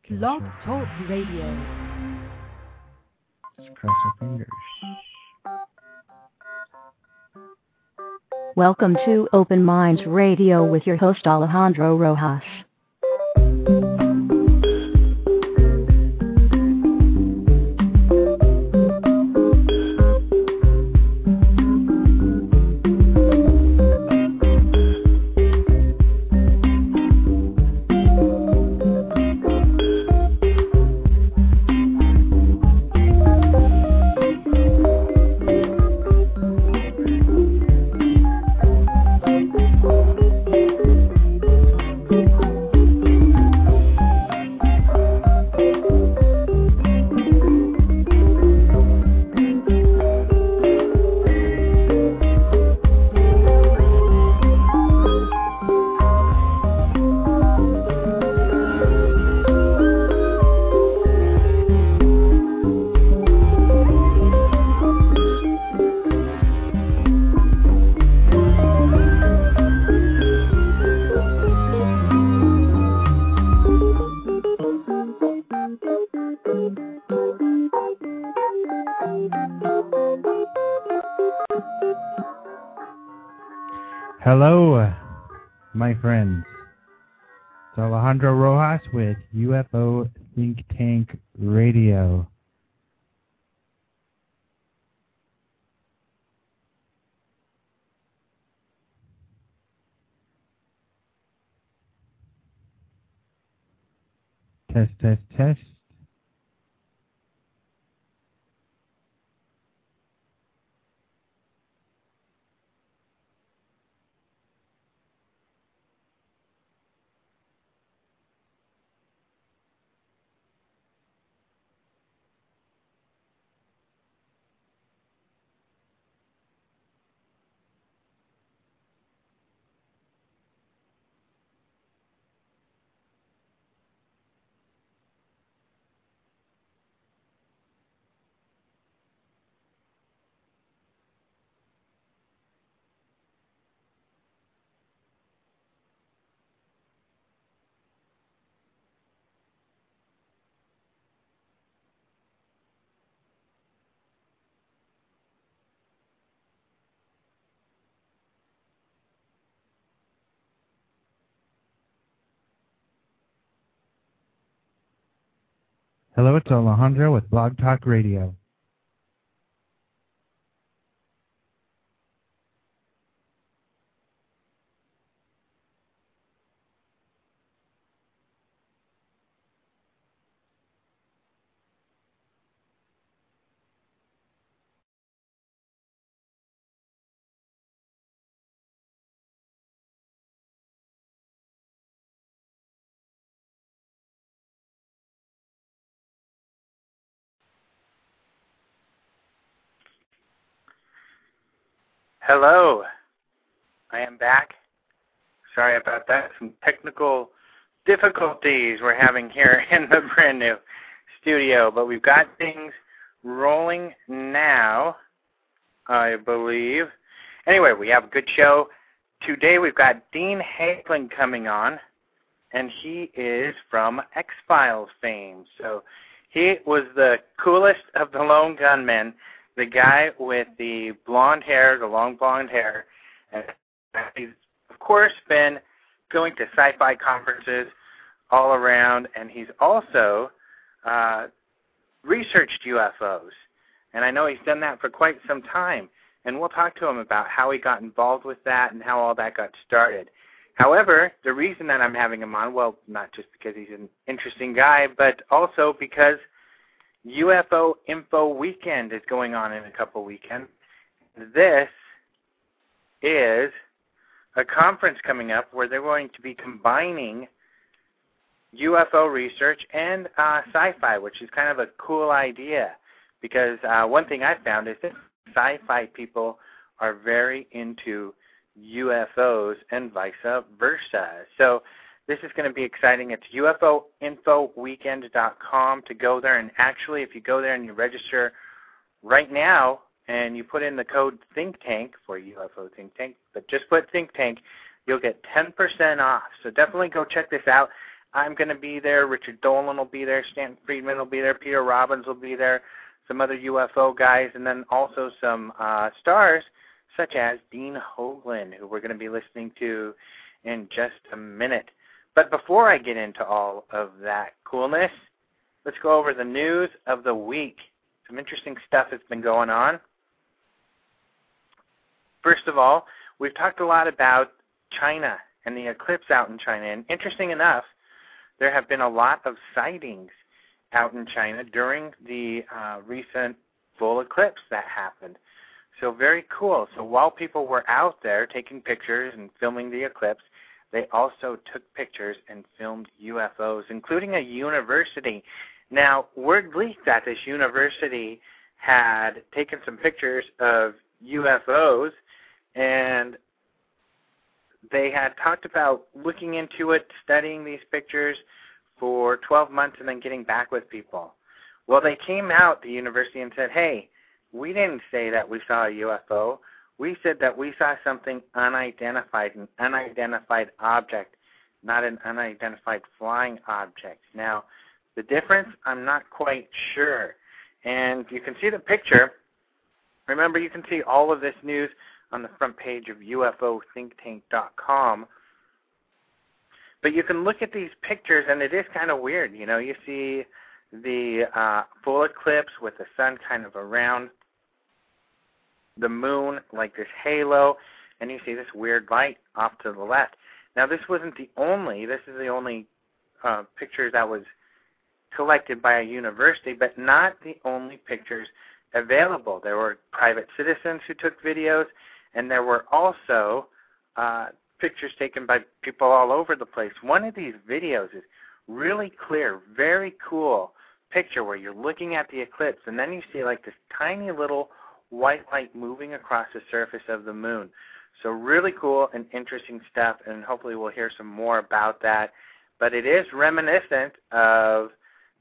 Blog Talk Radio. Let's cross our fingers. Welcome to Open Minds Radio with your host Alejandro Rojas. Hello, my friends. It's Alejandro Rojas with UFO Think Tank Radio. Test, test, test. Hello, it's Alejandro with Blog Talk Radio. Hello, I am back. Sorry about that. Some technical difficulties we're having here in the brand new studio, but we've got things rolling now, I believe. Anyway, we have a good show. Today we've got Dean Haglund coming on, and he is from X-Files fame. So he was the coolest of the lone gunmen, the guy with the blonde hair, the long blonde hair, and he's, of course, been going to sci-fi conferences all around, and he's also researched UFOs, and I know he's done that for quite some time, and we'll talk to him about how he got involved with that and how all that got started. However, the reason that I'm having him on, well, not just because he's an interesting guy, but also because UFO Info Weekend is going on in a couple weekends. This is a conference coming up where they're going to be combining UFO research and sci-fi, which is kind of a cool idea, because one thing I've found is that sci-fi people are very into UFOs and vice versa. So this is going to be exciting. It's ufoinfoweekend.com to go there. And actually, if you go there and you register right now and you put in the code Think Tank for UFO Think Tank, but just put Think Tank, you'll get 10% off. So definitely go check this out. I'm going to be there. Richard Dolan will be there. Stanton Friedman will be there. Peter Robbins will be there. Some other UFO guys, and then also some stars such as Dean Hoagland, who we're going to be listening to in just a minute. But before I get into all of that coolness, let's go over the news of the week. Some interesting stuff has been going on. First of all, we've talked a lot about China and the eclipse out in China. And interesting enough, there have been a lot of sightings out in China during the recent full eclipse that happened. So very cool. So while people were out there taking pictures and filming the eclipse, they also took pictures and filmed UFOs, including a university. Now, word leaked that this university had taken some pictures of UFOs, and they had talked about looking into it, studying these pictures for 12 months, and then getting back with people. Well, they came out, the university, and said, hey, we didn't say that we saw a UFO. We said that we saw something unidentified, an unidentified object, not an unidentified flying object. Now, the difference, I'm not quite sure. And you can see the picture. Remember, you can see all of this news on the front page of UFOthinktank.com. But you can look at these pictures, and it is kind of weird. You know, you see the full eclipse with the sun kind of around the moon, like this halo, and you see this weird light off to the left. Now, this is the only picture that was collected by a university, but not the only pictures available. There were private citizens who took videos, and there were also pictures taken by people all over the place. One of these videos is really clear, very cool picture where you're looking at the eclipse, and then you see like this tiny little white light moving across the surface of the moon. So really cool and interesting stuff, and hopefully we'll hear some more about that. But it is reminiscent of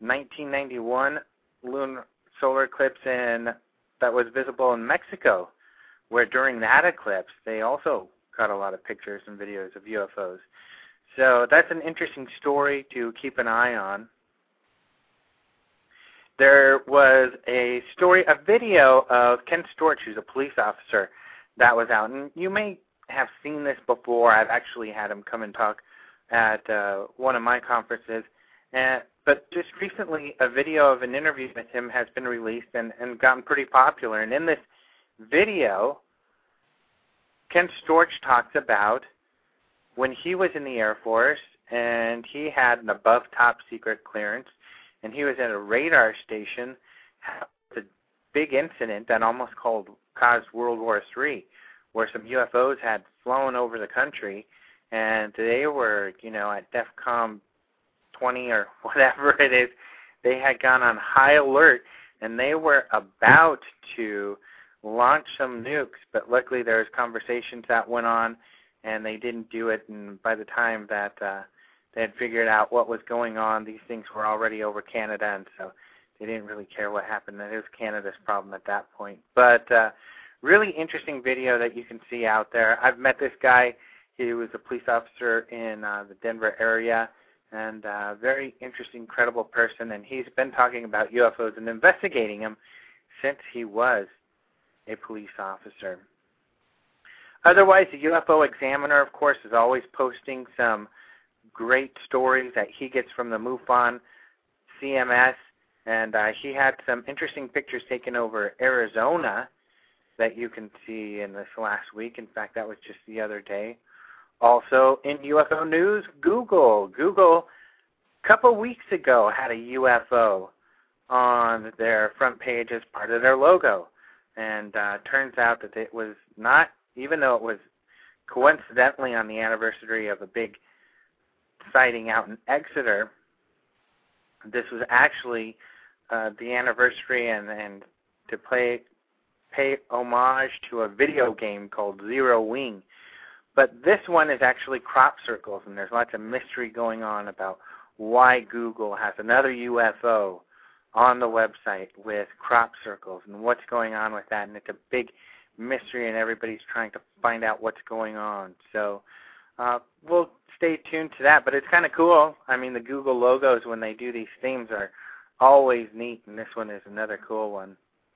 1991 lunar solar eclipse that was visible in Mexico, where during that eclipse they also got a lot of pictures and videos of UFOs. So that's an interesting story to keep an eye on. There was a video of Ken Storch, who's a police officer, that was out. And you may have seen this before. I've actually had him come and talk at one of my conferences. But just recently, a video of an interview with him has been released and gotten pretty popular. And in this video, Ken Storch talks about when he was in the Air Force and he had an above top secret clearance, and he was at a radar station. It's a big incident that almost caused World War III, where some UFOs had flown over the country, and they were, at DEFCON 20 or whatever it is. They had gone on high alert, and they were about to launch some nukes, but luckily there was conversations that went on, and they didn't do it, and by the time that they had figured out what was going on, these things were already over Canada, and so they didn't really care what happened. It was Canada's problem at that point. But really interesting video that you can see out there. I've met this guy. He was a police officer in the Denver area, and a very interesting, credible person, and he's been talking about UFOs and investigating them since he was a police officer. Otherwise, the UFO Examiner, of course, is always posting some great stories that he gets from the MUFON CMS, and he had some interesting pictures taken over Arizona that you can see in this last week. In fact, that was just the other day. Also, in UFO news, Google a couple weeks ago had a UFO on their front page as part of their logo, and turns out that it was not, even though it was coincidentally on the anniversary of a big sighting out in Exeter, this was actually the anniversary and to pay homage to a video game called Zero Wing. But this one is actually crop circles, and there's lots of mystery going on about why Google has another UFO on the website with crop circles and what's going on with that. And it's a big mystery, and everybody's trying to find out what's going on. So we'll stay tuned to that, but it's kind of cool. I mean, the Google logos when they do these themes are always neat, and this one is another cool one.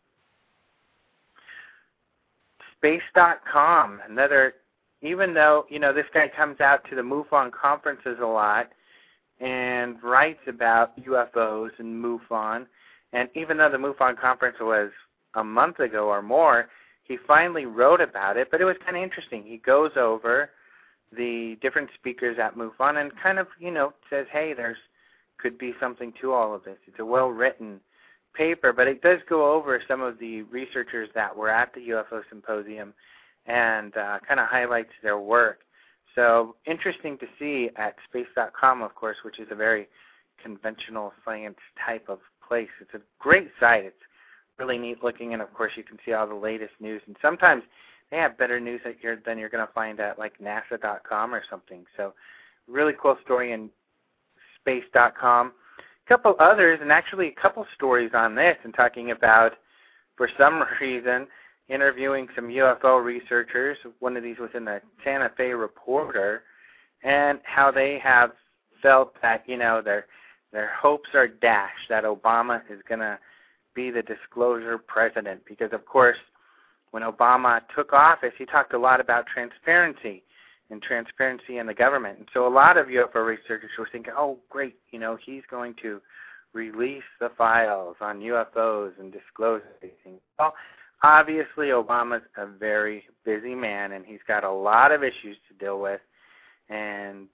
Space.com, another, even though, this guy comes out to the MUFON conferences a lot and writes about UFOs and MUFON, and even though the MUFON conference was a month ago or more, he finally wrote about it, but it was kind of interesting. He goes over the different speakers at MUFON and kind of, says, hey, there's could be something to all of this. It's a well-written paper, but it does go over some of the researchers that were at the UFO Symposium and kind of highlights their work. So interesting to see at space.com, of course, which is a very conventional science type of place. It's a great site. It's really neat looking, and of course you can see all the latest news. And sometimes they have better news than you're going to find at like NASA.com or something. So really cool story in space.com. A couple others, and actually a couple stories on this, and talking about, for some reason, interviewing some UFO researchers. One of these was in the Santa Fe Reporter, and how they have felt that, their hopes are dashed that Obama is going to be the disclosure president. Because, of course, when Obama took office, he talked a lot about transparency and transparency in the government. And so a lot of UFO researchers were thinking, oh, great, he's going to release the files on UFOs and disclose everything. Well, obviously Obama's a very busy man, and he's got a lot of issues to deal with. And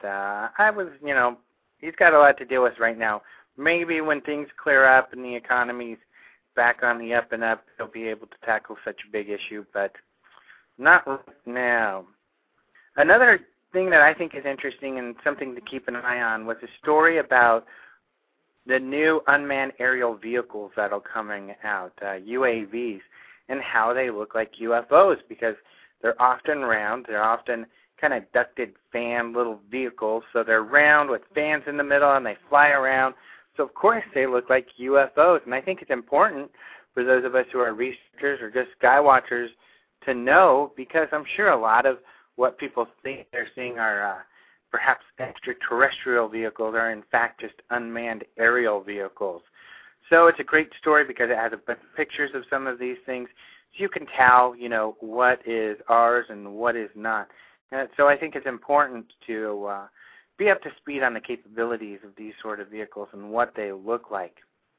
he's got a lot to deal with right now. Maybe when things clear up and the economy's back on the up and up, he'll be able to tackle such a big issue, but not right now. Another thing that I think is interesting and something to keep an eye on was a story about the new unmanned aerial vehicles that are coming out, UAVs, and how they look like UFOs, because they're often round. They're often kind of ducted fan little vehicles, so they're round with fans in the middle, and they fly around. So, of course, they look like UFOs, and I think it's important for those of us who are researchers or just sky watchers to know, because I'm sure a lot of what people think they're seeing are perhaps extraterrestrial vehicles are in fact just unmanned aerial vehicles. So it's a great story because it has a bunch of pictures of some of these things, so you can tell, what is ours and what is not. And so I think it's important to be up to speed on the capabilities of these sort of vehicles and what they look like.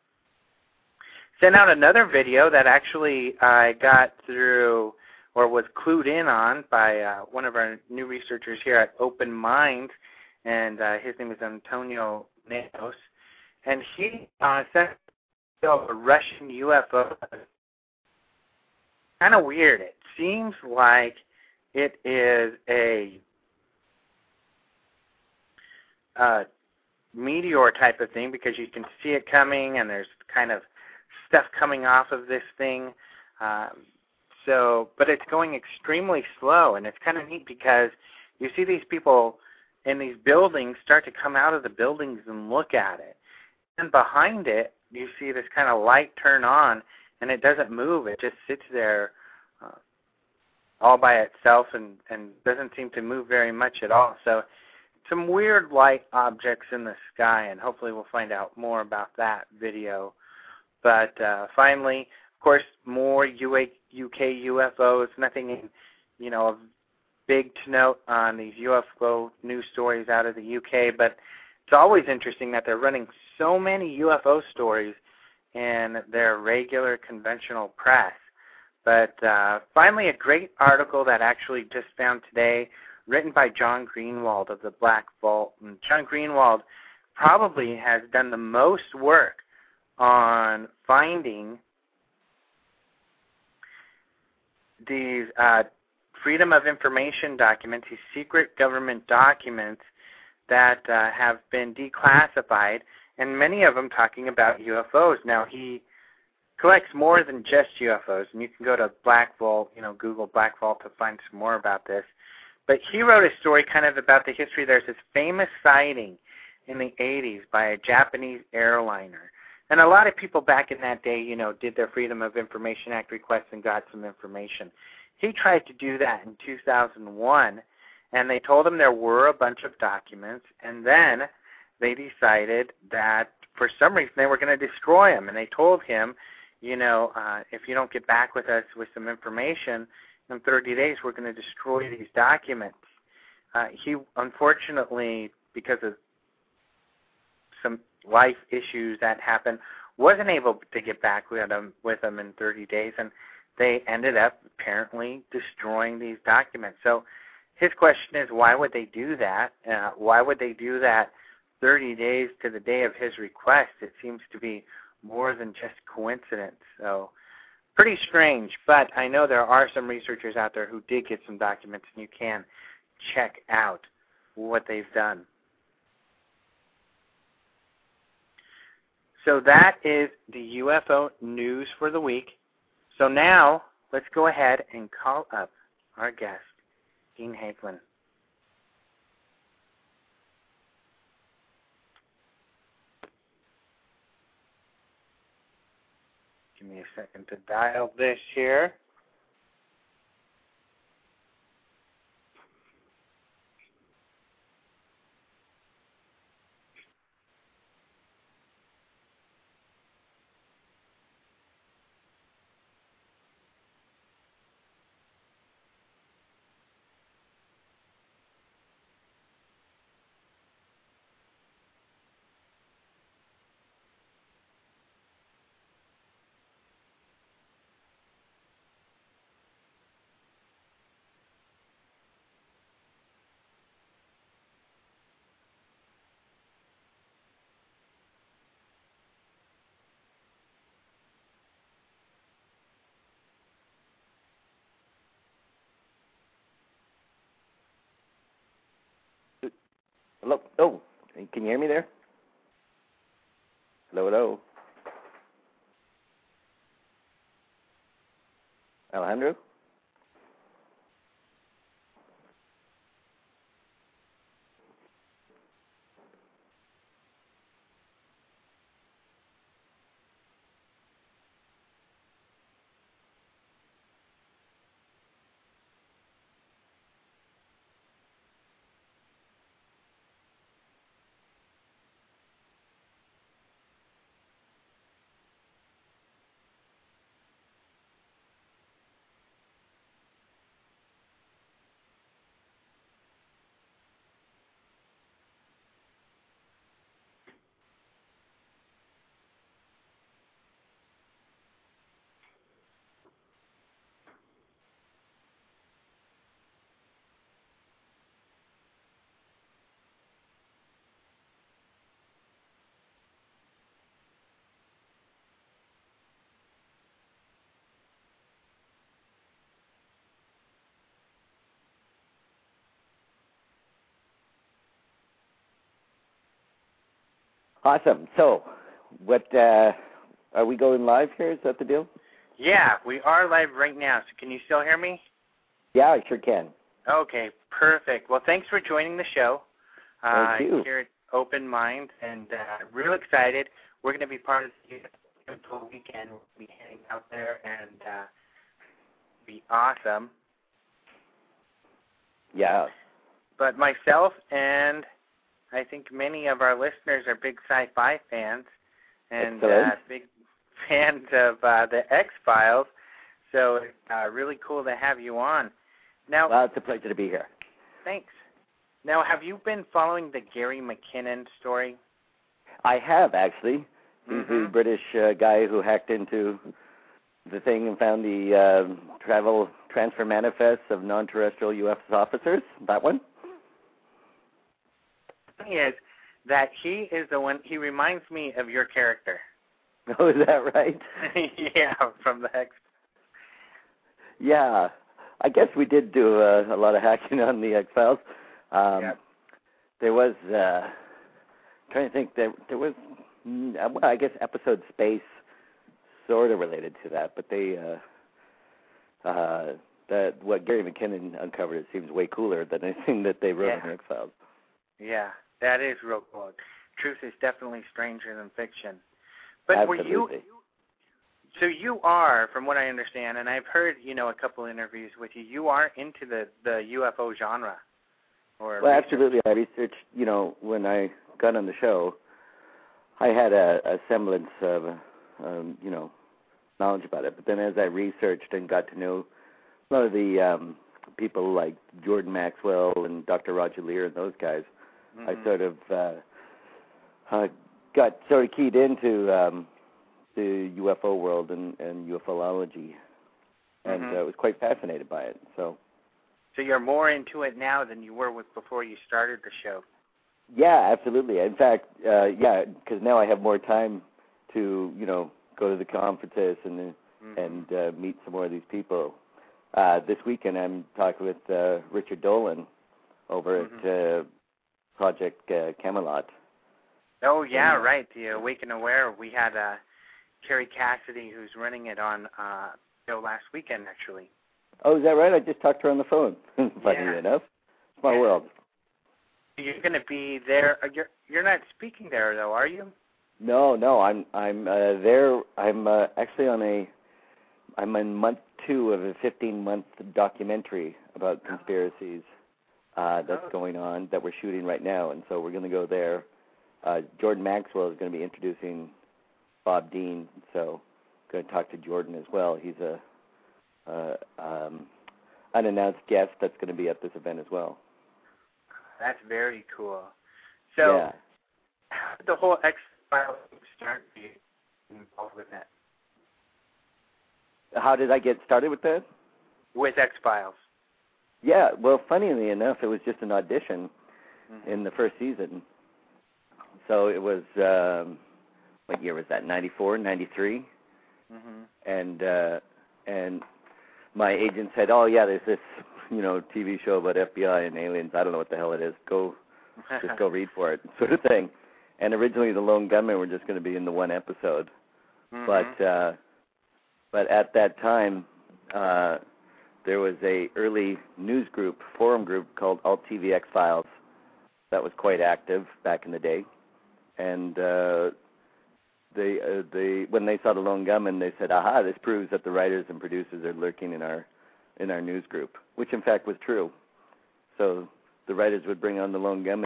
Sent out another video that actually I got through or was clued in on by one of our new researchers here at Open Minds, and his name is Antonio Neos, and he sent a Russian UFO. Kind of weird. It seems like it is a meteor type of thing, because you can see it coming, and there's kind of stuff coming off of this thing. But it's going extremely slow, and it's kind of neat because you see these people in these buildings start to come out of the buildings and look at it. And behind it, you see this kind of light turn on, and it doesn't move. It just sits there all by itself and doesn't seem to move very much at all. So some weird light objects in the sky, and hopefully we'll find out more about that video. But finally, of course, more UK UFOs. Nothing, of big to note on these UFO news stories out of the UK, but it's always interesting that they're running so many UFO stories in their regular conventional press. But finally, a great article that actually just found today, written by John Greenwald of the Black Vault. And John Greenwald probably has done the most work on finding these Freedom of Information documents, these secret government documents that have been declassified, and many of them talking about UFOs. Now, he collects more than just UFOs, and you can go to Black Vault, Google Black Vault to find some more about this. But he wrote a story kind of about the history. There's this famous sighting in the 80s by a Japanese airliner. And a lot of people back in that day, did their Freedom of Information Act requests and got some information. He tried to do that in 2001, And they told him there were a bunch of documents, and then they decided that for some reason they were going to destroy them. And they told him, if you don't get back with us with some information in 30 days, we're going to destroy these documents. He, unfortunately, because of some life issues that happened, wasn't able to get back with them in 30 days, and they ended up apparently destroying these documents. So his question is, why would they do that? Why would they do that 30 days to the day of his request? It seems to be more than just coincidence. So pretty strange, but I know there are some researchers out there who did get some documents, and you can check out what they've done. So that is the UFO news for the week. So now let's go ahead and call up our guest, Dean Hagelin. Give me a second to dial this here. Hello? Oh, can you hear me there? Hello, hello. Alejandro? Awesome. So, what are we going live here? Is that the deal? Yeah, we are live right now. So can you still hear me? Yeah, I sure can. Okay, perfect. Well, thanks for joining the show. Thank you. Here at Open Mind, and real excited. We're going to be part of the UFO weekend. We'll be heading out there and be awesome. Yeah. But myself and I think many of our listeners are big sci-fi fans and big fans of the X-Files. So it's really cool to have you on. Now, well, it's a pleasure to be here. Thanks. Now, have you been following the Gary McKinnon story? I have, actually. He's the British guy who hacked into the thing and found the travel transfer manifests of non-terrestrial U.S. officers. That one? The thing is that he is the one, he reminds me of your character. Oh, is that right? Yeah, from the X. Yeah. I guess we did do a lot of hacking on the X-Files. Yep. There was, trying to think, there was, well, I guess Episode Space sort of related to that, but they, that what Gary McKinnon uncovered, it seems way cooler than anything that they wrote in the X-Files. Yeah, that is real cool. Truth is definitely stranger than fiction. But Absolutely. were you, so you are, from what I understand, and I've heard, a couple interviews with you, you are into the UFO genre. Or well, absolutely. I researched, when I got on the show, I had a semblance of, knowledge about it. But then as I researched and got to know a lot of the people like Jordan Maxwell and Dr. Roger Leir and those guys, I sort of got sort of keyed into the UFO world and ufology, and was quite fascinated by it. So you're more into it now than you were before you started the show. Yeah, absolutely. In fact, because now I have more time to, go to the conferences and meet some more of these people. This weekend I'm talking with Richard Dolan over at Project Camelot. Oh, yeah, right. The Awaken Aware. We had Carrie Cassidy, who's running it on show last weekend, actually. Oh, is that right? I just talked to her on the phone. Funny enough. Small world. You're going to be there. You're not speaking there, though, are you? No. I'm there. I'm actually I'm in month 2 of a 15-month documentary about conspiracies that's going on that we're shooting right now, and so we're going to go there. Jordan Maxwell is going to be introducing Bob Dean, so I'm going to talk to Jordan as well. He's a unannounced guest that's going to be at this event as well. That's very cool. So, how did the whole X-Files start for you involved with that? How did I get started with that? With X-Files. Yeah, well, funnily enough, it was just an audition in the first season. So it was, what year was that, 94, 93? And my agent said, oh, yeah, there's this, TV show about FBI and aliens. I don't know what the hell it is. Just go read for it, sort of thing. And originally the Lone Gunmen were just going to be in the one episode. But at that time, there was a early news group, forum group called Alt TV X-Files that was quite active back in the day. And they when they saw the Lone Gunmen, they said, aha, this proves that the writers and producers are lurking in our news group, which in fact was true. So the writers would bring on the Lone Gunmen.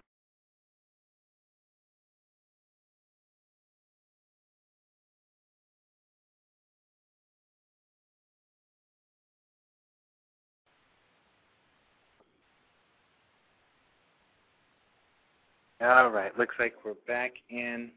All right, looks like we're back in.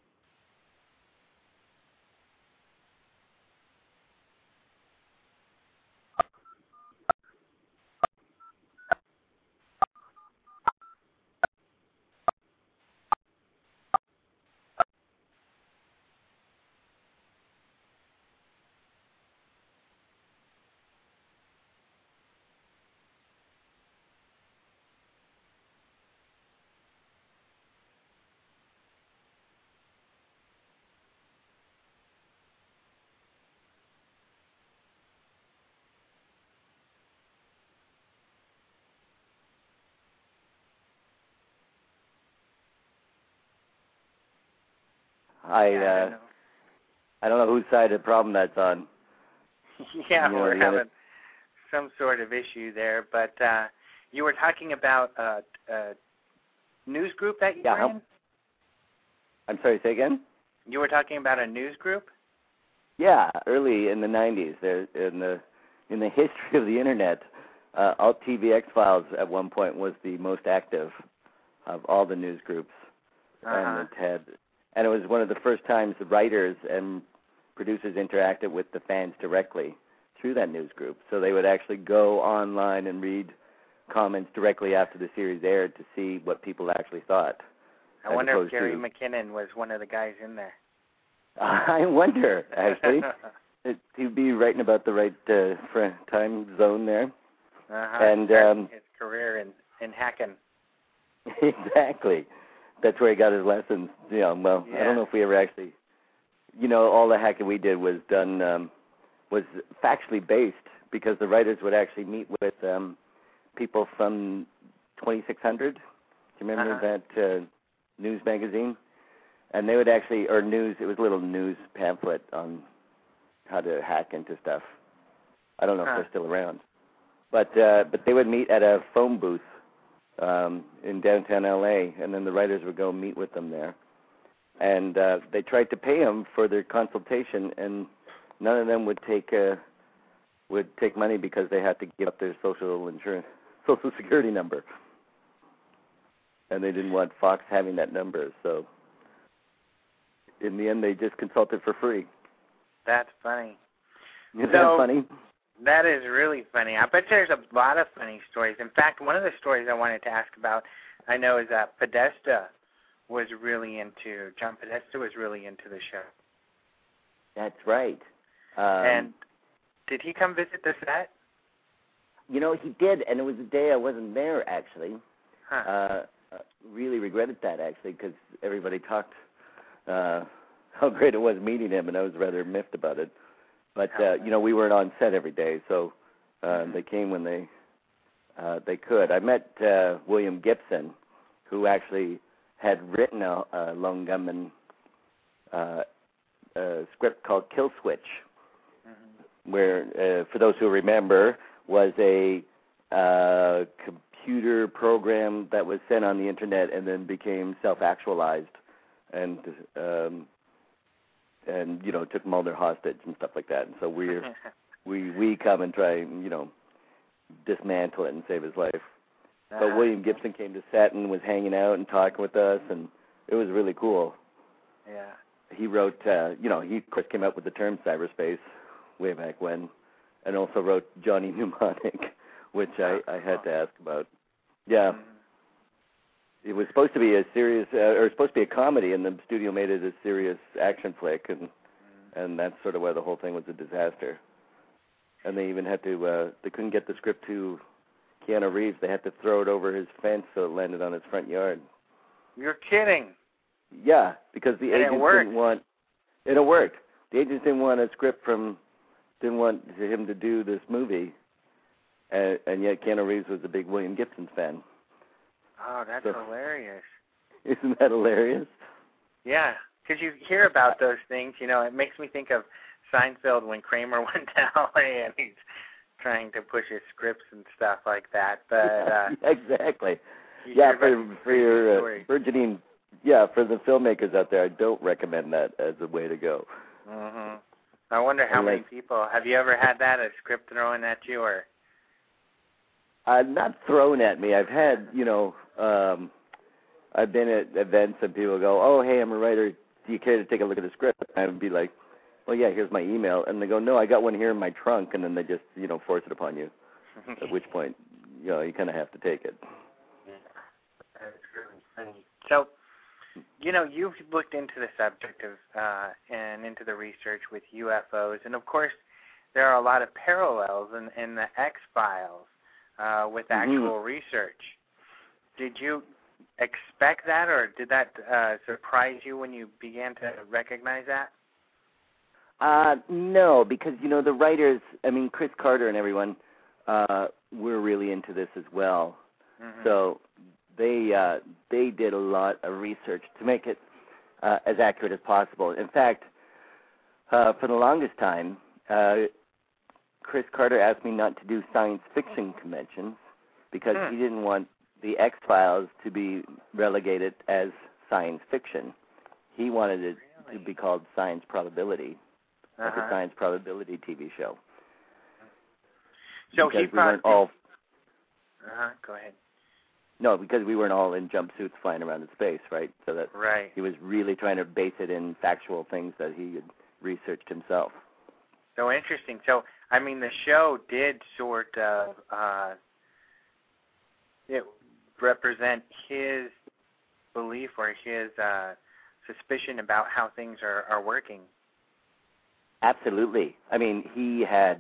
I don't know whose side of the problem that's on. Yeah, we're having some sort of issue there. But you were talking about a news group that you were in? I'm sorry, say again? You were talking about a news group? Yeah, early in the 90s. There, in the history of the Internet, Alt TV X-Files at one point was the most active of all the news groups. And it was one of the first times the writers and producers interacted with the fans directly through that news group. So they would actually go online and read comments directly after the series aired to see what people actually thought. I wonder if Gary McKinnon was one of the guys in there. I wonder, actually. He'd be writing about the right time zone there. And his career in hacking. Exactly. That's where he got his lessons. I don't know if we ever actually, all the hacking we did was done, was factually based because the writers would actually meet with people from 2600. Do you remember that news magazine? And they would actually, or news, it was a little news pamphlet on how to hack into stuff. I don't know if they're still around. But they would meet at a phone booth in downtown L.A., and then the writers would go meet with them there. And they tried to pay them for their consultation, and none of them would take money because they had to give up their Social Security number, and they didn't want Fox having that number. So in the end, they just consulted for free. That's funny. Isn't that funny? That is really funny. I bet there's a lot of funny stories. In fact, one of the stories I wanted to ask about, I know, is that John Podesta was really into the show. That's right. And did he come visit the set? You know, he did, and it was a day I wasn't there, actually. Huh. Really regretted that, actually, because everybody talked how great it was meeting him, and I was rather miffed about it. But, you know, we weren't on set every day, so they came when they could. I met William Gibson, who actually had written a Lone Gunman script called Kill Switch, where, for those who remember, was a computer program that was sent on the Internet and then became self-actualized and you know, took Mulder hostage and stuff like that. And so we come and try and, you know, dismantle it and save his life. But William Gibson came to set and was hanging out and talking with us, and it was really cool. Yeah. He wrote, you know, he of course came up with the term cyberspace way back when, and also wrote Johnny Mnemonic, which I had to ask about. Yeah. It was supposed to be a serious, or supposed to be a comedy, and the studio made it a serious action flick, and that's sort of why the whole thing was a disaster. And they even had to, they couldn't get the script to Keanu Reeves. They had to throw it over his fence so it landed on his front yard. You're kidding. Yeah, because the agents didn't want, and it worked. The agents didn't want didn't want him to do this movie, and yet Keanu Reeves was a big William Gibson fan. Oh, that's hilarious. Isn't that hilarious? Yeah, because you hear about those things, you know, it makes me think of Seinfeld when Kramer went to L.A. and he's trying to push his scripts and stuff like that. But exactly. Yeah, for your burgeoning, for the filmmakers out there, I don't recommend that as a way to go. Mm-hmm. I wonder how many people, have you ever had that, a script thrown at you, or? Not thrown at me. I've had, you know, I've been at events and people go, oh, hey, I'm a writer. Do you care to take a look at the script? And I would be like, well, yeah, here's my email. And they go, no, I got one here in my trunk. And then they just, you know, force it upon you, at which point, you know, you kind of have to take it. Yeah, that's really funny. So, you know, you've looked into the subject of and into the research with UFOs. And, of course, there are a lot of parallels in the X-Files. With actual research. Did you expect that, or did that surprise you when you began to recognize that? No, because, you know, the writers, I mean, Chris Carter and everyone were really into this as well. Mm-hmm. So they did a lot of research to make it as accurate as possible. In fact, for the longest time, Chris Carter asked me not to do science fiction conventions because he didn't want the X-Files to be relegated as science fiction. He wanted it to be called Science Probability, like a science probability TV show. So because we weren't all... Go ahead. No, because we weren't all in jumpsuits flying around in space, right? So that he was really trying to base it in factual things that he had researched himself. So interesting. So, I mean, the show did sort of represent his belief or his suspicion about how things are working. Absolutely. I mean, he had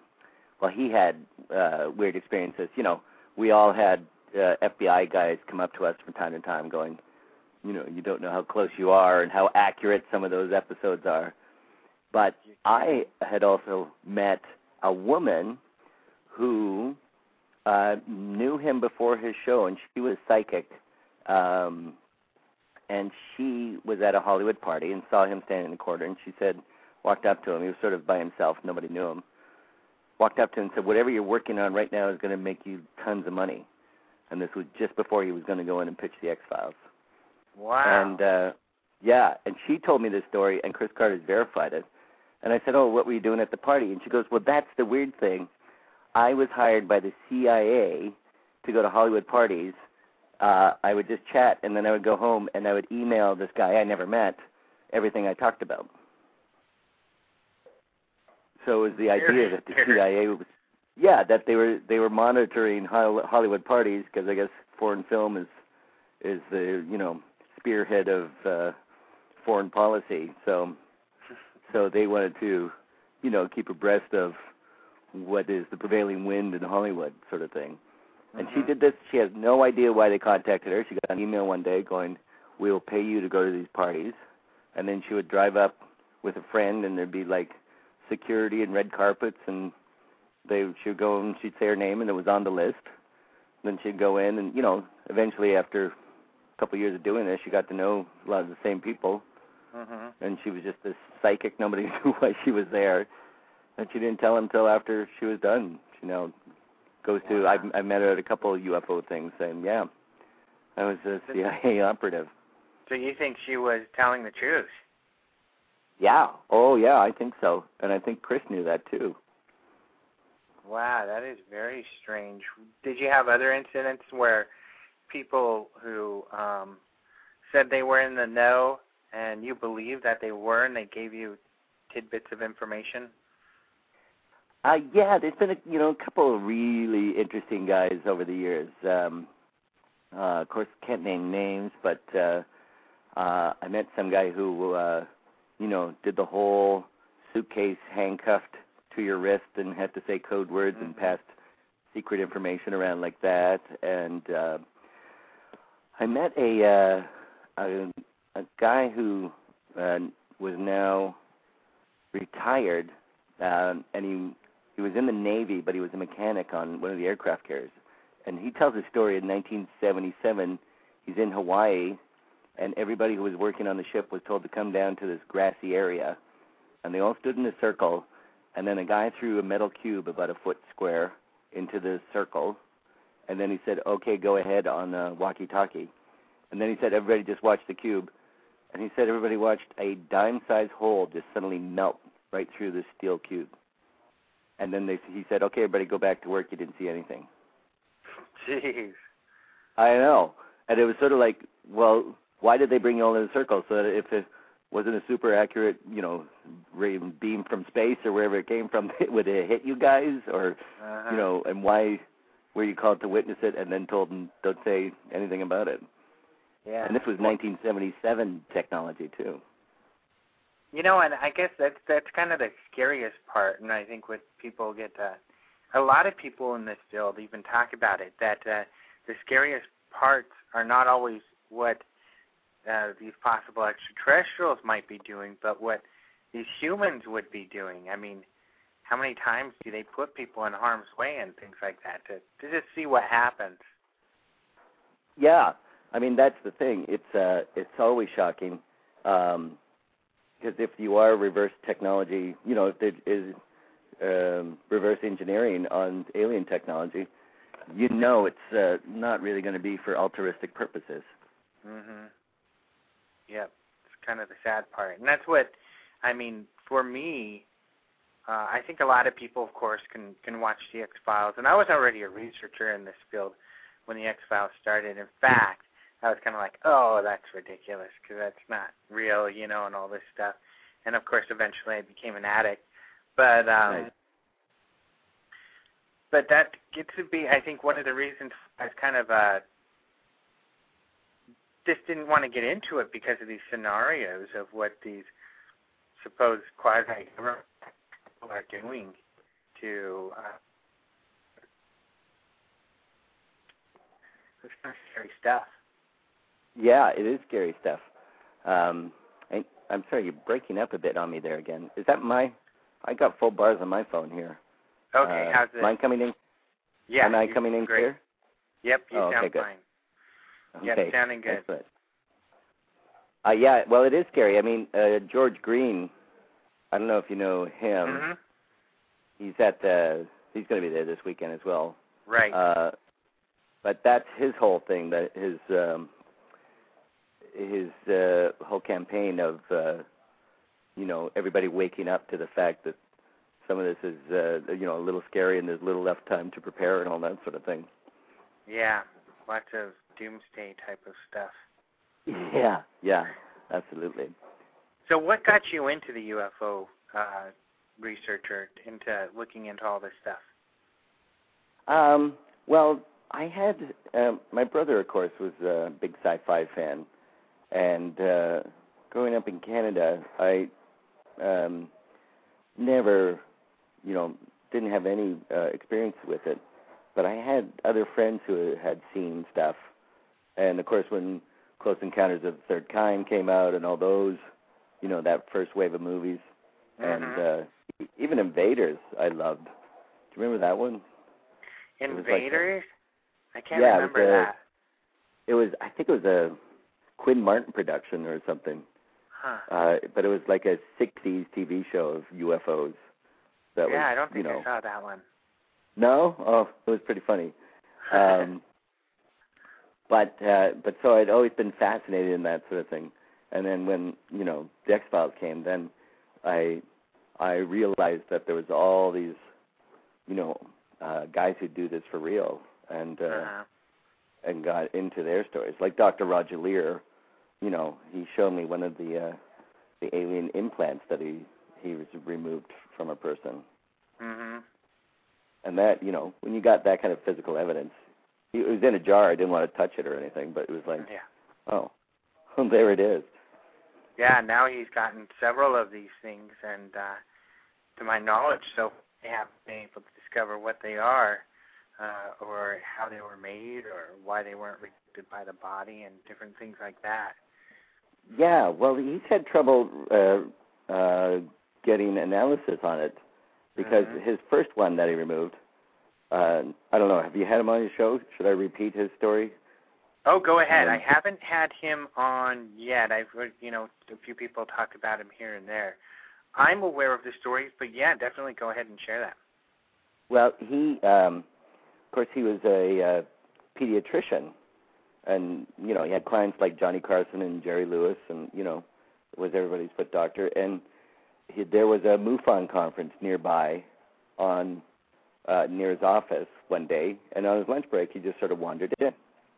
weird experiences. You know, we all had FBI guys come up to us from time to time going, you know, you don't know how close you are and how accurate some of those episodes are. But I had also met a woman who knew him before his show, and she was psychic. And she was at a Hollywood party and saw him standing in the corner, and she said, walked up to him. He was sort of by himself. Nobody knew him. Walked up to him and said, whatever you're working on right now is going to make you tons of money. and this was just before he was going to go in and pitch the X-Files. Wow. And, and she told me this story, and Chris Carter's verified it. And I said, oh, what were you doing at the party? And she goes, well, that's the weird thing. I was hired by the CIA to go to Hollywood parties. I would just chat, and then I would go home, and I would email this guy I never met everything I talked about. So it was the idea that the CIA was, that they were monitoring Hollywood parties, because I guess foreign film is the spearhead of foreign policy. So they wanted to keep abreast of what is the prevailing wind in Hollywood, sort of thing. And she did this. She has no idea why they contacted her. She got an email one day going, we'll pay you to go to these parties. And then she would drive up with a friend, and there'd be like security and red carpets, and she would go and she'd say her name, and it was on the list. Then she'd go in, and eventually after a couple of years of doing this, she got to know a lot of the same people. And she was just this psychic. Nobody knew why she was there, and she didn't tell him until after she was done. She now goes to. I met her at a couple of UFO things, saying, "Yeah, I was a CIA operative." So you think she was telling the truth? Yeah. Oh, yeah. I think so, and I think Chris knew that too. Wow, that is very strange. Did you have other incidents where people who said they were in the know and you believed that they were, and they gave you tidbits of information? Yeah, there's been a couple of really interesting guys over the years. Of course, can't name names, but I met some guy who did the whole suitcase handcuffed to your wrist and had to say code words and passed secret information around like that. And I met a guy who was now retired, and he was in the Navy, but he was a mechanic on one of the aircraft carriers. And he tells a story in 1977. He's in Hawaii, and everybody who was working on the ship was told to come down to this grassy area. And they all stood in a circle, and then a guy threw a metal cube about a foot square into the circle. And then he said, okay, go ahead on a walkie-talkie. And then he said, everybody just watch the cube. And he said everybody watched a dime-sized hole just suddenly melt right through the steel cube. And then he said, okay, everybody go back to work. You didn't see anything. Jeez. I know. And it was sort of like, well, why did they bring you all in a circle? So that if it wasn't a super accurate, beam from space or wherever it came from, would it hit you guys? Or, and why were you called to witness it and then told them don't say anything about it? Yeah. And this was 1977 technology, too. And I guess that's kind of the scariest part, and I think what people get a lot of people in this field even talk about it, that the scariest parts are not always what these possible extraterrestrials might be doing, but what these humans would be doing. I mean, how many times do they put people in harm's way and things like that to just see what happens? Yeah, I mean, that's the thing. It's always shocking. Because if you are reverse technology, if there is reverse engineering on alien technology, it's not really going to be for altruistic purposes. Yep, it's kind of the sad part. And that's what, for me, I think a lot of people, of course, can watch the X-Files. And I was already a researcher in this field when the X-Files started. In fact, I was kind of like, oh, that's ridiculous because that's not real, and all this stuff. And, of course, eventually I became an addict. But Right. But that gets to be, I think, one of the reasons I was kind of just didn't want to get into it because of these scenarios of what these supposed quasi-government people are doing to this kind of scary stuff. Yeah, it is scary stuff. I'm sorry, you're breaking up a bit on me there again. Is that I got full bars on my phone here. Okay, how's it? Mine coming in? Yeah. Am I coming in great. clear? Yep, you sound good. fine. Yep, sounding good. Excellent. Yeah, well, it is scary. I mean, George Green, I don't know if you know him. He's he's going to be there this weekend as well. Right. But that's his whole thing. That his whole campaign of everybody waking up to the fact that some of this is a little scary and there's little left time to prepare and all that sort of thing. Yeah, lots of doomsday type of stuff. Yeah, absolutely. So what got you into the UFO researcher, into looking into all this stuff? Well, I had my brother, of course, was a big sci-fi fan, and growing up in Canada, I never, didn't have any experience with it, but I had other friends who had seen stuff, and of course, when Close Encounters of the Third Kind came out, and all those, that first wave of movies, and even Invaders, I loved. Do you remember that one? Invaders? I can't remember that. I think it was a Quinn Martin production or something. Huh. But it was like a 60s TV show of UFOs. I don't think I saw that one. No? Oh, it was pretty funny. But so I'd always been fascinated in that sort of thing. And then when, the X-Files came, then I realized that there was all these, guys who do this for real, and got into their stories. Like Dr. Roger Leir, he showed me one of the alien implants that he was removed from a person. Mm-hmm. And that, when you got that kind of physical evidence, it was in a jar. I didn't want to touch it or anything, but it was like, oh, there it is. Yeah, now he's gotten several of these things, and to my knowledge, so they haven't been able to discover what they are, or how they were made, or why they weren't rejected by the body, and different things like that. Yeah, well, he's had trouble getting analysis on it, because his first one that he removed, I don't know, have you had him on your show? Should I repeat his story? Oh, go ahead. I haven't had him on yet. I've heard, a few people talk about him here and there. I'm aware of the stories, but yeah, definitely go ahead and share that. Well, he, of course, he was a pediatrician, and, he had clients like Johnny Carson and Jerry Lewis, and, was everybody's foot doctor, and there was a MUFON conference nearby on near his office one day, and on his lunch break, he just sort of wandered in.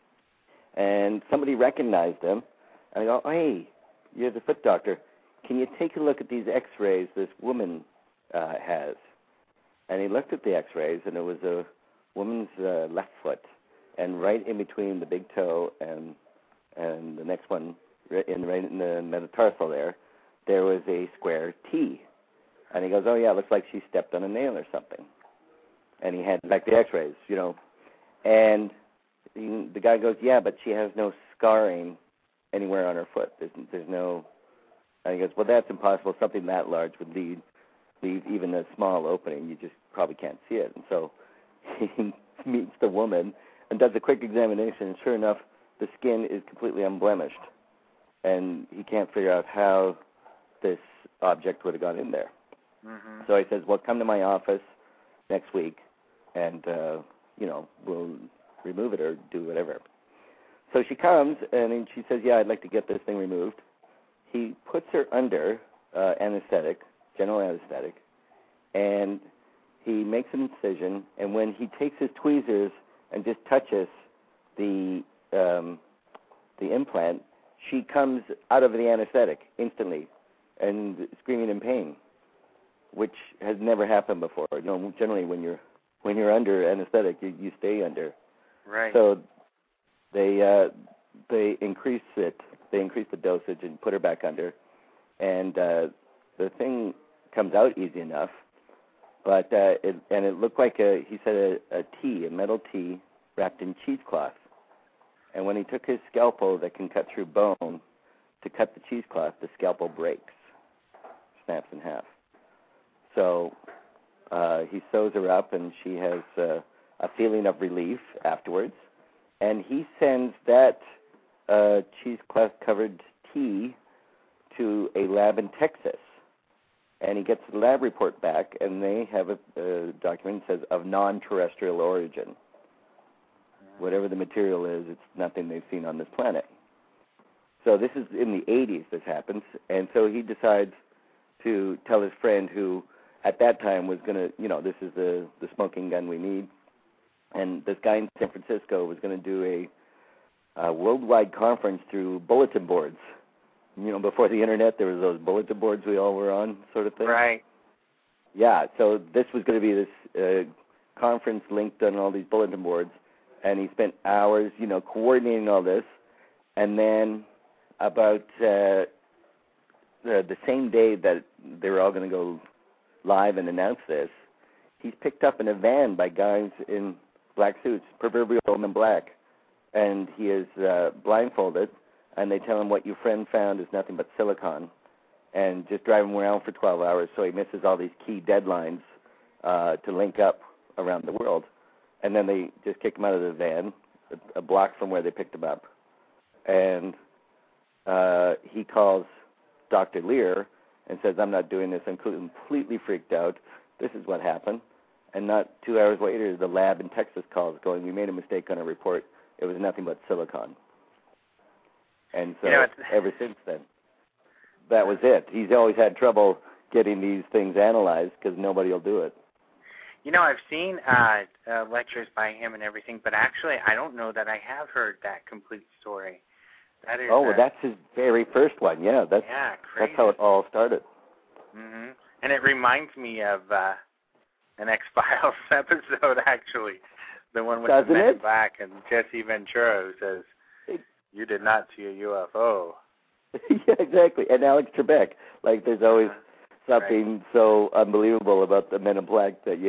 And somebody recognized him, and I go, hey, you're the foot doctor. Can you take a look at these x-rays this woman has? And he looked at the x-rays, and it was a woman's left foot, and right in between the big toe and the next one, right in the metatarsal there was a square T. And he goes, oh, yeah, it looks like she stepped on a nail or something. And he handed back the x-rays, and the guy goes, yeah, but she has no scarring anywhere on her foot. There's no, and he goes, well, that's impossible. Something that large would leave even a small opening. You just probably can't see it. And so he meets the woman and does a quick examination, and sure enough, the skin is completely unblemished. And he can't figure out how this object would have got in there. Mm-hmm. So he says, well, come to my office next week, and, we'll remove it or do whatever. So she comes, and then she says, yeah, I'd like to get this thing removed. He puts her under anesthetic, general anesthetic, and he makes an incision, and when he takes his tweezers and just touches the implant, she comes out of the anesthetic instantly and screaming in pain, which has never happened before. Generally when you're under anesthetic, you stay under. Right. So they increase it. They increase the dosage and put her back under, and the thing comes out easy enough. But it looked like he said a T, a metal T wrapped in cheesecloth. And when he took his scalpel that can cut through bone to cut the cheesecloth, the scalpel breaks, snaps in half. So he sews her up, and she has a feeling of relief afterwards. And he sends that cheesecloth-covered tea to a lab in Texas. And he gets the lab report back, and they have a document that says of non-terrestrial origin, whatever the material is, it's nothing they've seen on this planet. So this is in the 80s this happens, and so he decides to tell his friend who at that time was going to, this is the smoking gun we need, and this guy in San Francisco was going to do a worldwide conference through bulletin boards. Before the internet, there was those bulletin boards we all were on, sort of thing. Right. Yeah, so this was going to be this conference linked on all these bulletin boards, and he spent hours, coordinating all this, and then about the same day that they were all going to go live and announce this, he's picked up in a van by guys in black suits, proverbial men in black, and he is blindfolded, and they tell him what your friend found is nothing but silicon, and just drive him around for 12 hours so he misses all these key deadlines to link up around the world. And then they just kick him out of the van, a block from where they picked him up. And he calls Dr. Lear and says, I'm not doing this. I'm completely freaked out. This is what happened. And not 2 hours later, the lab in Texas calls going, we made a mistake on a report. It was nothing but silicon. And so ever since then, that was it. He's always had trouble getting these things analyzed because nobody will do it. I've seen lectures by him and everything, but actually I don't know that I have heard that complete story. That is, that's his very first one. Yeah, that's how it all started. Mm-hmm. And it reminds me of an X-Files episode, actually, the one with the Men in Black and Jesse Ventura, who says, "You did not see a UFO." Yeah, exactly. And Alex Trebek. Like, there's always something so unbelievable about the Men in Black that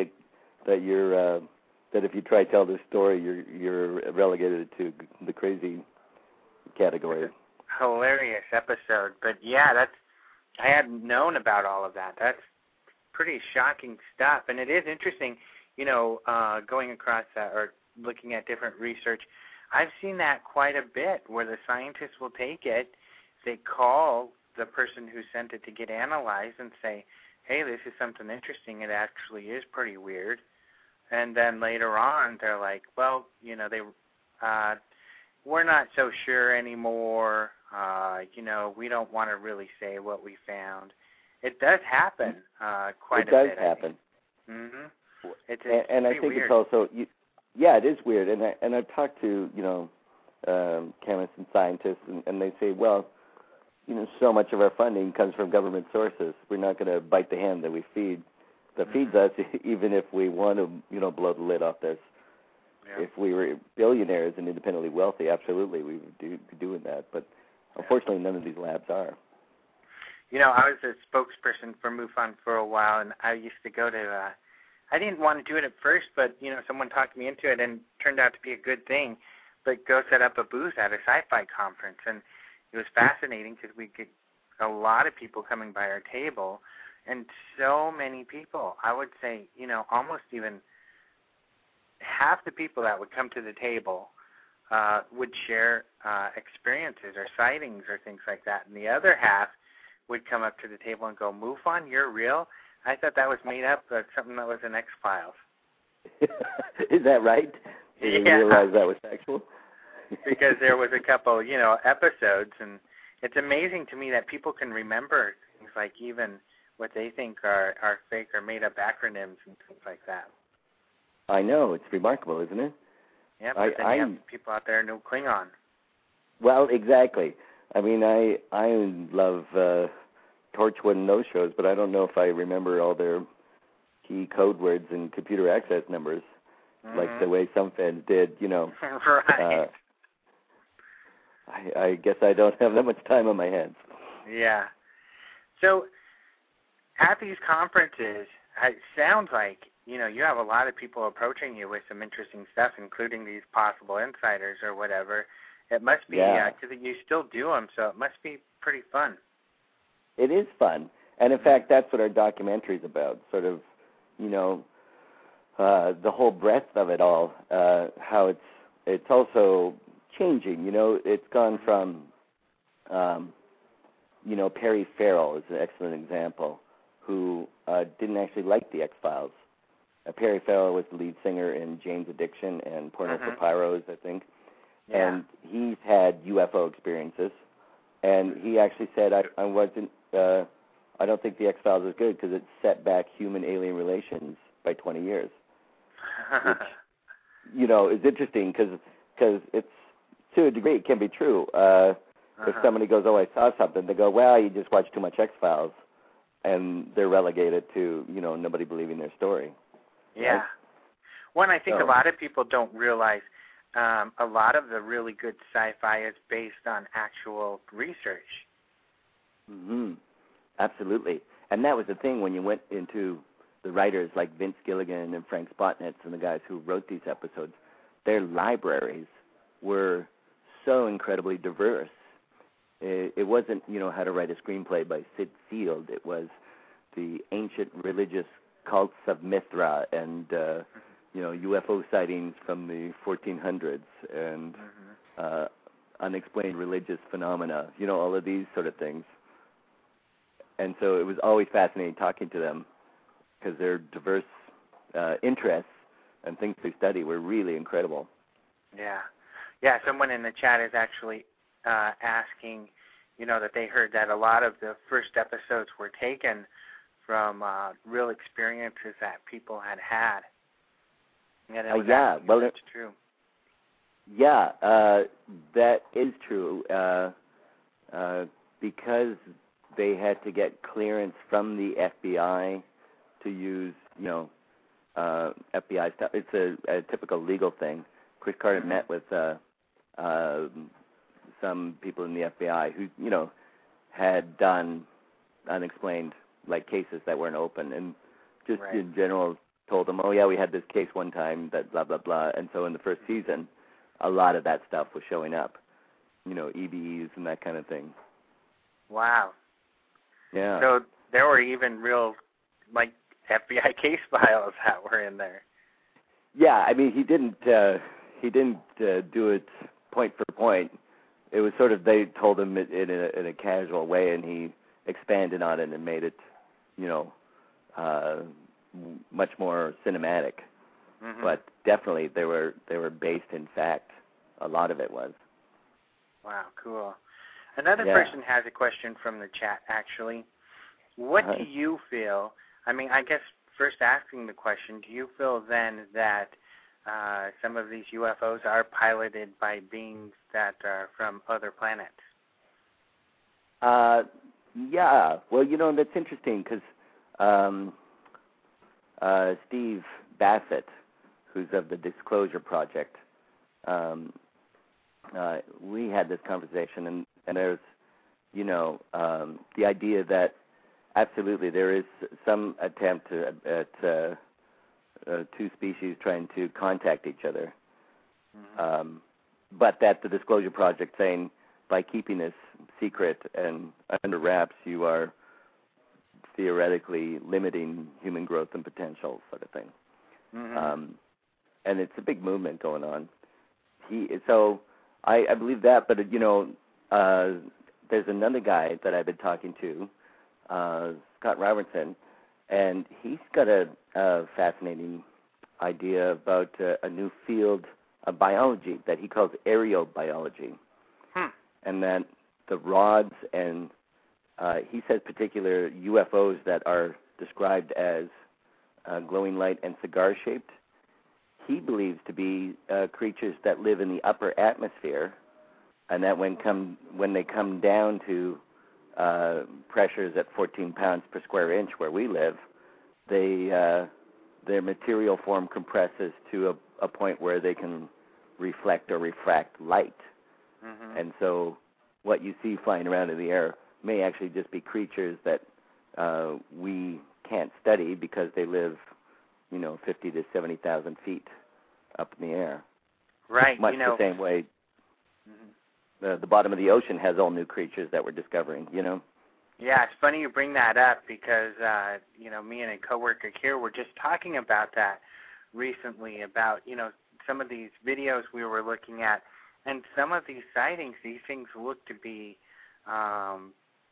if you try to tell this story, you're relegated to the crazy category. Hilarious episode, but yeah, I hadn't known about all of that. That's pretty shocking stuff, and it is interesting, going across that or looking at different research. I've seen that quite a bit, where the scientists will take it, they call the person who sent it to get analyzed and say, hey, this is something interesting. It actually is pretty weird. And then later on, they're like, well, we're not so sure anymore. We don't want to really say what we found. It does happen quite a bit. It does happen. Mm-hmm. And I think weird. It's also, it is weird. And I've talked to, chemists and scientists, and they say, well, so much of our funding comes from government sources. We're not going to bite the hand that feeds us, even if we want to, blow the lid off this. Yeah. If we were billionaires and independently wealthy, absolutely, we would be doing that. But unfortunately, none of these labs are. I was a spokesperson for MUFON for a while, and I used to go to, I didn't want to do it at first, but, someone talked me into it, and it turned out to be a good thing. But go set up a booth at a sci-fi conference, and it was fascinating because we get a lot of people coming by our table, and so many people. I would say, almost even half the people that would come to the table would share experiences or sightings or things like that, and the other half would come up to the table and go, MUFON, you're real? I thought that was made up, something that was in X-Files. Is that right? Did you realize that was factual? Because there was a couple, episodes, and it's amazing to me that people can remember things like even what they think are fake or made-up acronyms and things like that. I know. It's remarkable, isn't it? Yeah, but then you have people out there who know Klingon. Well, exactly. I mean, I love Torchwood and those shows, but I don't know if I remember all their key code words and computer access numbers, like the way some fans did, Right. I guess I don't have that much time on my hands. Yeah. So at these conferences, it sounds like, you have a lot of people approaching you with some interesting stuff, including these possible insiders or whatever. It must be, because you still do them, so it must be pretty fun. It is fun. And, in fact, that's what our documentary is about, sort of, the whole breadth of it all, how it's also changing. It's gone from, Perry Farrell is an excellent example, who didn't actually like the X-Files. Perry Farrell was the lead singer in Jane's Addiction and Porno for Pyros, I think. Yeah. And he's had UFO experiences. And he actually said, I don't think the X-Files is good because it set back human-alien relations by 20 years. Which, is interesting because it's, to a degree, it can be true. If somebody goes, I saw something, they go, well, you just watched too much X-Files. And they're relegated to, nobody believing their story. Yeah. Right? Well, I think a lot of people don't realize a lot of the really good sci-fi is based on actual research. Mm-hmm. Absolutely. And that was the thing when you went into the writers like Vince Gilligan and Frank Spotnitz and the guys who wrote these episodes, their libraries were so incredibly diverse. It wasn't, how to write a screenplay by Sid Field. It was the ancient religious cults of Mithra and, UFO sightings from the 1400s and unexplained religious phenomena, all of these sort of things. And so it was always fascinating talking to them because their diverse interests and things they study were really incredible. Yeah. Yeah, someone in the chat is actually asking, that they heard that a lot of the first episodes were taken from real experiences that people had. And it was that's true. Yeah, that is true. Because they had to get clearance from the FBI to use, FBI stuff. It's a typical legal thing. Chris Carter met with some people in the FBI who, had done unexplained, cases that weren't open, and just in general told them, we had this case one time that blah, blah, blah. And so in the first season, a lot of that stuff was showing up, EBEs and that kind of thing. Wow. Yeah. So there were even real, FBI case files that were in there. Yeah, I mean, he didn't do it point for point. It was sort of, they told him it in a casual way, and he expanded on it and made it, much more cinematic. But definitely they were based in fact. A lot of it was. Wow, cool. Another person has a question from the chat, actually. What do you feel, I guess first asking the question, do you feel then that some of these UFOs are piloted by beings that are from other planets? Yeah. Well, that's interesting because Steve Bassett, who's of the Disclosure Project, we had this conversation, and there's, the idea that absolutely there is some attempt at two species trying to contact each other, but that the Disclosure Project saying by keeping this secret and under wraps, you are theoretically limiting human growth and potential, sort of thing. And it's a big movement going on. So I believe that, but there's another guy that I've been talking to, Scott Robertson, and he's got a fascinating idea about a new field of biology that he calls aerobiology, and that the rods and he says particular UFOs that are described as glowing light and cigar-shaped, he believes to be creatures that live in the upper atmosphere, and that when they come down to pressures at 14 pounds per square inch where we live, their material form compresses to a point where they can reflect or refract light. And so what you see flying around in the air may actually just be creatures that we can't study because they live, 50 to 70,000 feet up in the air. Right. Much the same way the bottom of the ocean has all new creatures that we're discovering, Yeah, it's funny you bring that up because, me and a coworker here were just talking about that recently, about, some of these videos we were looking at, and some of these sightings, these things look to be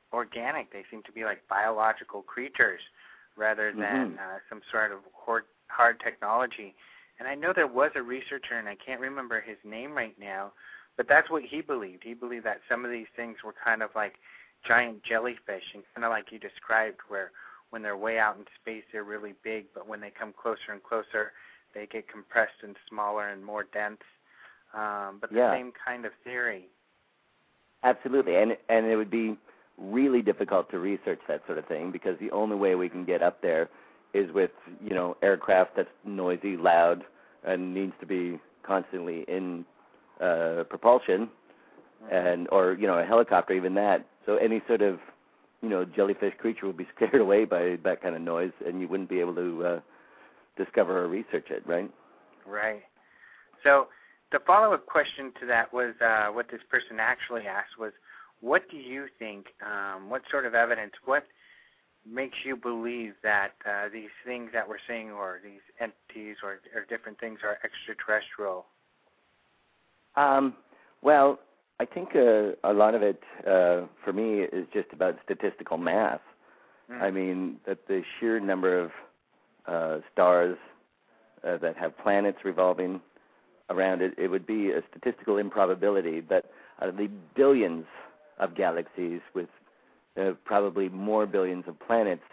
organic. They seem to be like biological creatures rather than some sort of hard technology. And I know there was a researcher, and I can't remember his name right now, but that's what he believed. He believed that some of these things were kind of like giant jellyfish, and kind of like you described, where when they're way out in space, they're really big, but when they come closer and closer, they get compressed and smaller and more dense. But the same kind of theory. Absolutely, and it would be really difficult to research that sort of thing, because the only way we can get up there is with, aircraft that's noisy, loud, and needs to be constantly in propulsion, or a helicopter, even that. So any sort of jellyfish creature would be scared away by that kind of noise, and you wouldn't be able to discover or research it, right? Right. So the follow-up question to that was what this person actually asked was, what do you think, what sort of evidence, what makes you believe that these things that we're seeing, or these entities or different things, are extraterrestrial? Well, I think a lot of it, for me, is just about statistical math. I mean, that the sheer number of stars that have planets revolving around it, it would be a statistical improbability that out of the billions of galaxies with probably more billions of planets,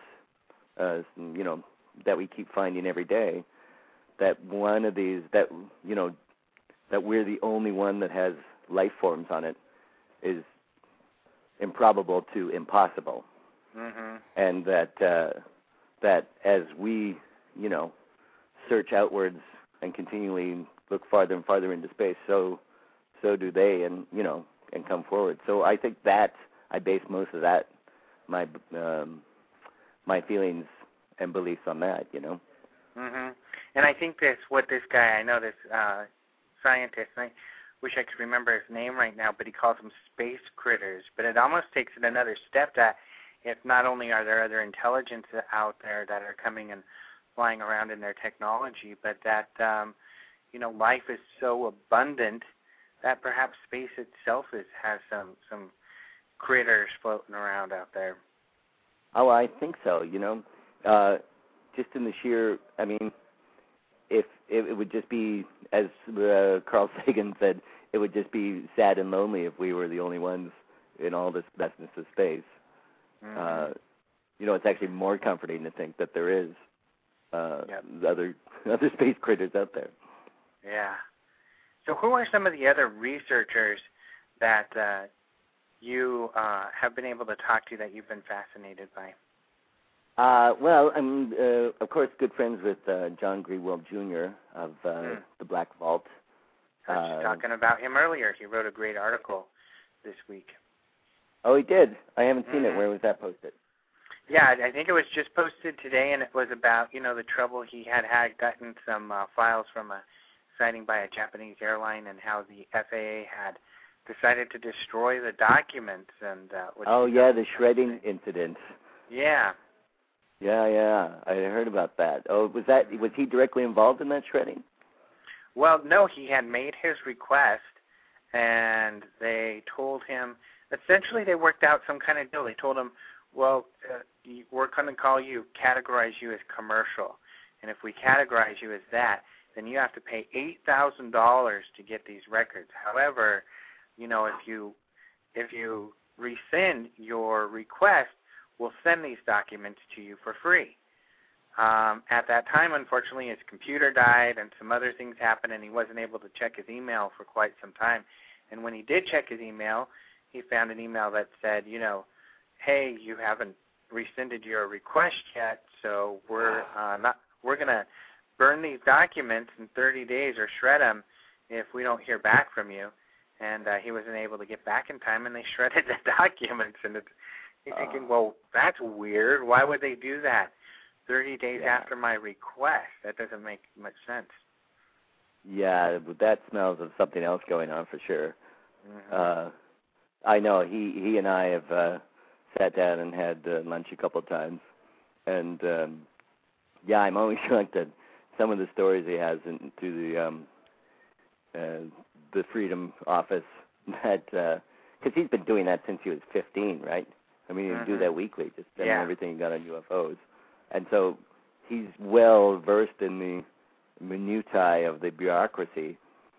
that we keep finding every day, that one of these, that we're the only one that has life forms on it, is improbable to impossible. And that as we, search outwards and continually look farther and farther into space, so do they, and come forward. So I think that I base most of that, my feelings and beliefs on that, And I think what this guy, I know this scientist, and I wish I could remember his name right now, but he calls them space critters. But it almost takes it another step, that if not only are there other intelligences out there that are coming and flying around in their technology, but that life is so abundant that perhaps space itself has some critters floating around out there. Oh, I think so. Just in the sheer, I mean, if it would just be, as Carl Sagan said, it would just be sad and lonely if we were the only ones in all this vastness of space. It's actually more comforting to think that there is other space critters out there. Yeah. So who are some of the other researchers that you have been able to talk to that you've been fascinated by? Well, I'm, of course, good friends with John Greenwald Jr. of the Black Vault. I was talking about him earlier. He wrote a great article this week. Oh, he did? I haven't seen it. Where was that posted? Yeah, I think it was just posted today, and it was about, the trouble he had gotten some files from a sighting by a Japanese airline, and how the FAA had decided to destroy the documents. And the shredding incident. Yeah. Yeah, I heard about that. Oh, was he directly involved in that shredding? Well, no, he had made his request, and they told him, essentially they worked out some kind of deal. They told him, well, we're going to categorize you as commercial, and if we categorize you as that, then you have to pay $8,000 to get these records. However, if you rescind your request, we'll send these documents to you for free. At that time, unfortunately, his computer died and some other things happened, and he wasn't able to check his email for quite some time. And when he did check his email, he found an email that said, hey, you haven't rescinded your request yet, so we're going to burn these documents in 30 days or shred them if we don't hear back from you. And he wasn't able to get back in time, and they shredded the documents. And you're thinking, well, that's weird. Why would they do that 30 days after my request? That doesn't make much sense. Yeah, that smells of something else going on for sure. I know he and I have sat down and had lunch a couple of times, and I'm always shocked at some of the stories he has through the Freedom Office, that because he's been doing that since he was 15, right? I mean, he'd do that weekly, just sending everything he got on UFOs, and so he's well versed in the minutiae of the bureaucracy.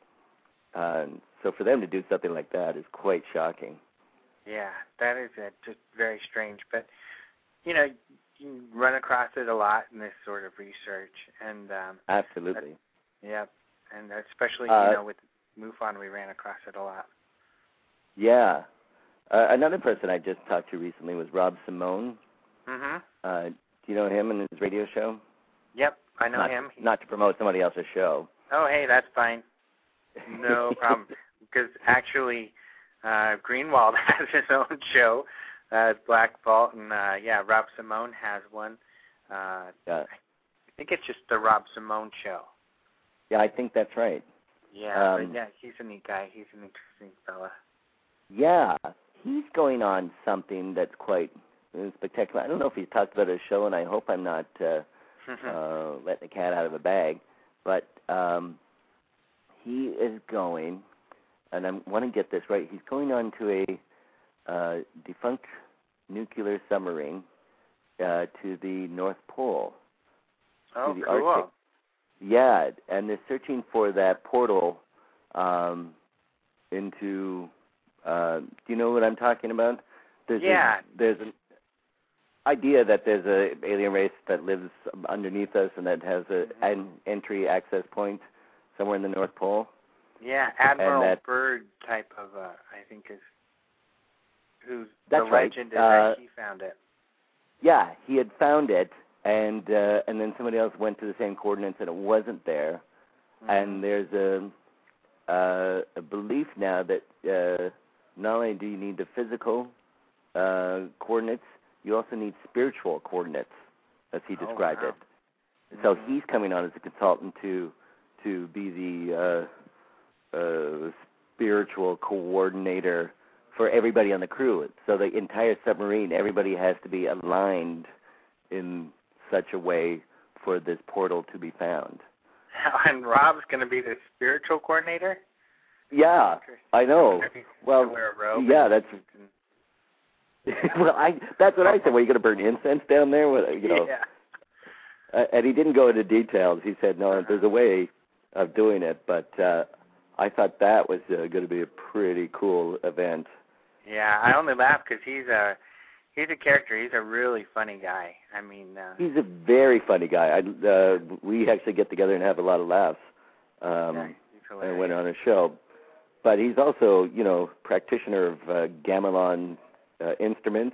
So for them to do something like that is quite shocking. Yeah, that is just very strange. But, you run across it a lot in this sort of research. And absolutely. Yeah, and especially, with MUFON, we ran across it a lot. Yeah. Another person I just talked to recently was Rob Simone. Mm-hmm. Do you know him and his radio show? Yep, I know him. Not to promote somebody else's show. Oh, hey, that's fine. No problem. Because actually, Greenwald has his own show, Black Vault, and Rob Simone has one. Yeah. I think it's just the Rob Simone show. Yeah, I think that's right. Yeah, but he's a neat guy. He's an interesting fella. Yeah, he's going on something that's quite spectacular. I don't know if he's talked about his show, and I hope I'm not letting the cat out of the bag, but he is going, and I want to get this right, he's going on to a defunct nuclear submarine to the North Pole. Oh, to the cool. Arctic. Yeah, and they're searching for that portal into... do you know what I'm talking about? There's an idea that there's an alien race that lives underneath us and that has an entry access point somewhere in the North Pole. Yeah, Admiral Byrd type of, I think is who's the legend is that he found it. Yeah, he had found it, and then somebody else went to the same coordinates and it wasn't there. Mm-hmm. And there's a belief now that not only do you need the physical coordinates, you also need spiritual coordinates, as he described it. So he's coming on as a consultant to be the spiritual coordinator for everybody on the crew. So the entire submarine, everybody has to be aligned in such a way for this portal to be found. And Rob's going to be the spiritual coordinator? Yeah, I know. Well, wear a robe that's that's what I said. Well, you going to burn incense down there? Yeah. And he didn't go into details. He said, no, there's a way of doing it, but I thought that was going to be a pretty cool event. Yeah, I only laugh because he's a character. He's a really funny guy. I mean, he's a very funny guy. We actually get together and have a lot of laughs. And went on a show. But he's also, practitioner of gamelan instruments,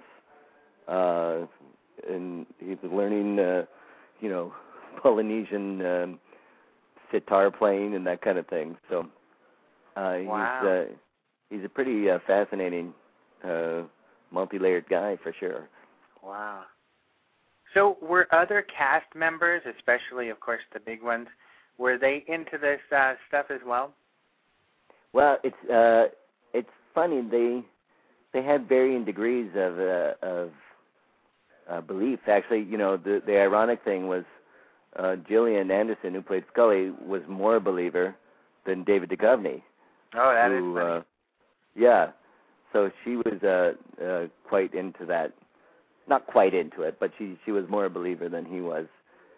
and he's learning, Polynesian sitar playing and that kind of thing. So he's a pretty fascinating, multi-layered guy for sure. Wow. So were other cast members, especially, of course, the big ones, were they into this stuff as well? Well, it's funny. They had varying degrees of belief. Actually, the ironic thing was Gillian Anderson, who played Scully, was more a believer than David Duchovny. Oh, that is funny. Yeah. So she was quite into that. Not quite into it, but she was more a believer than he was.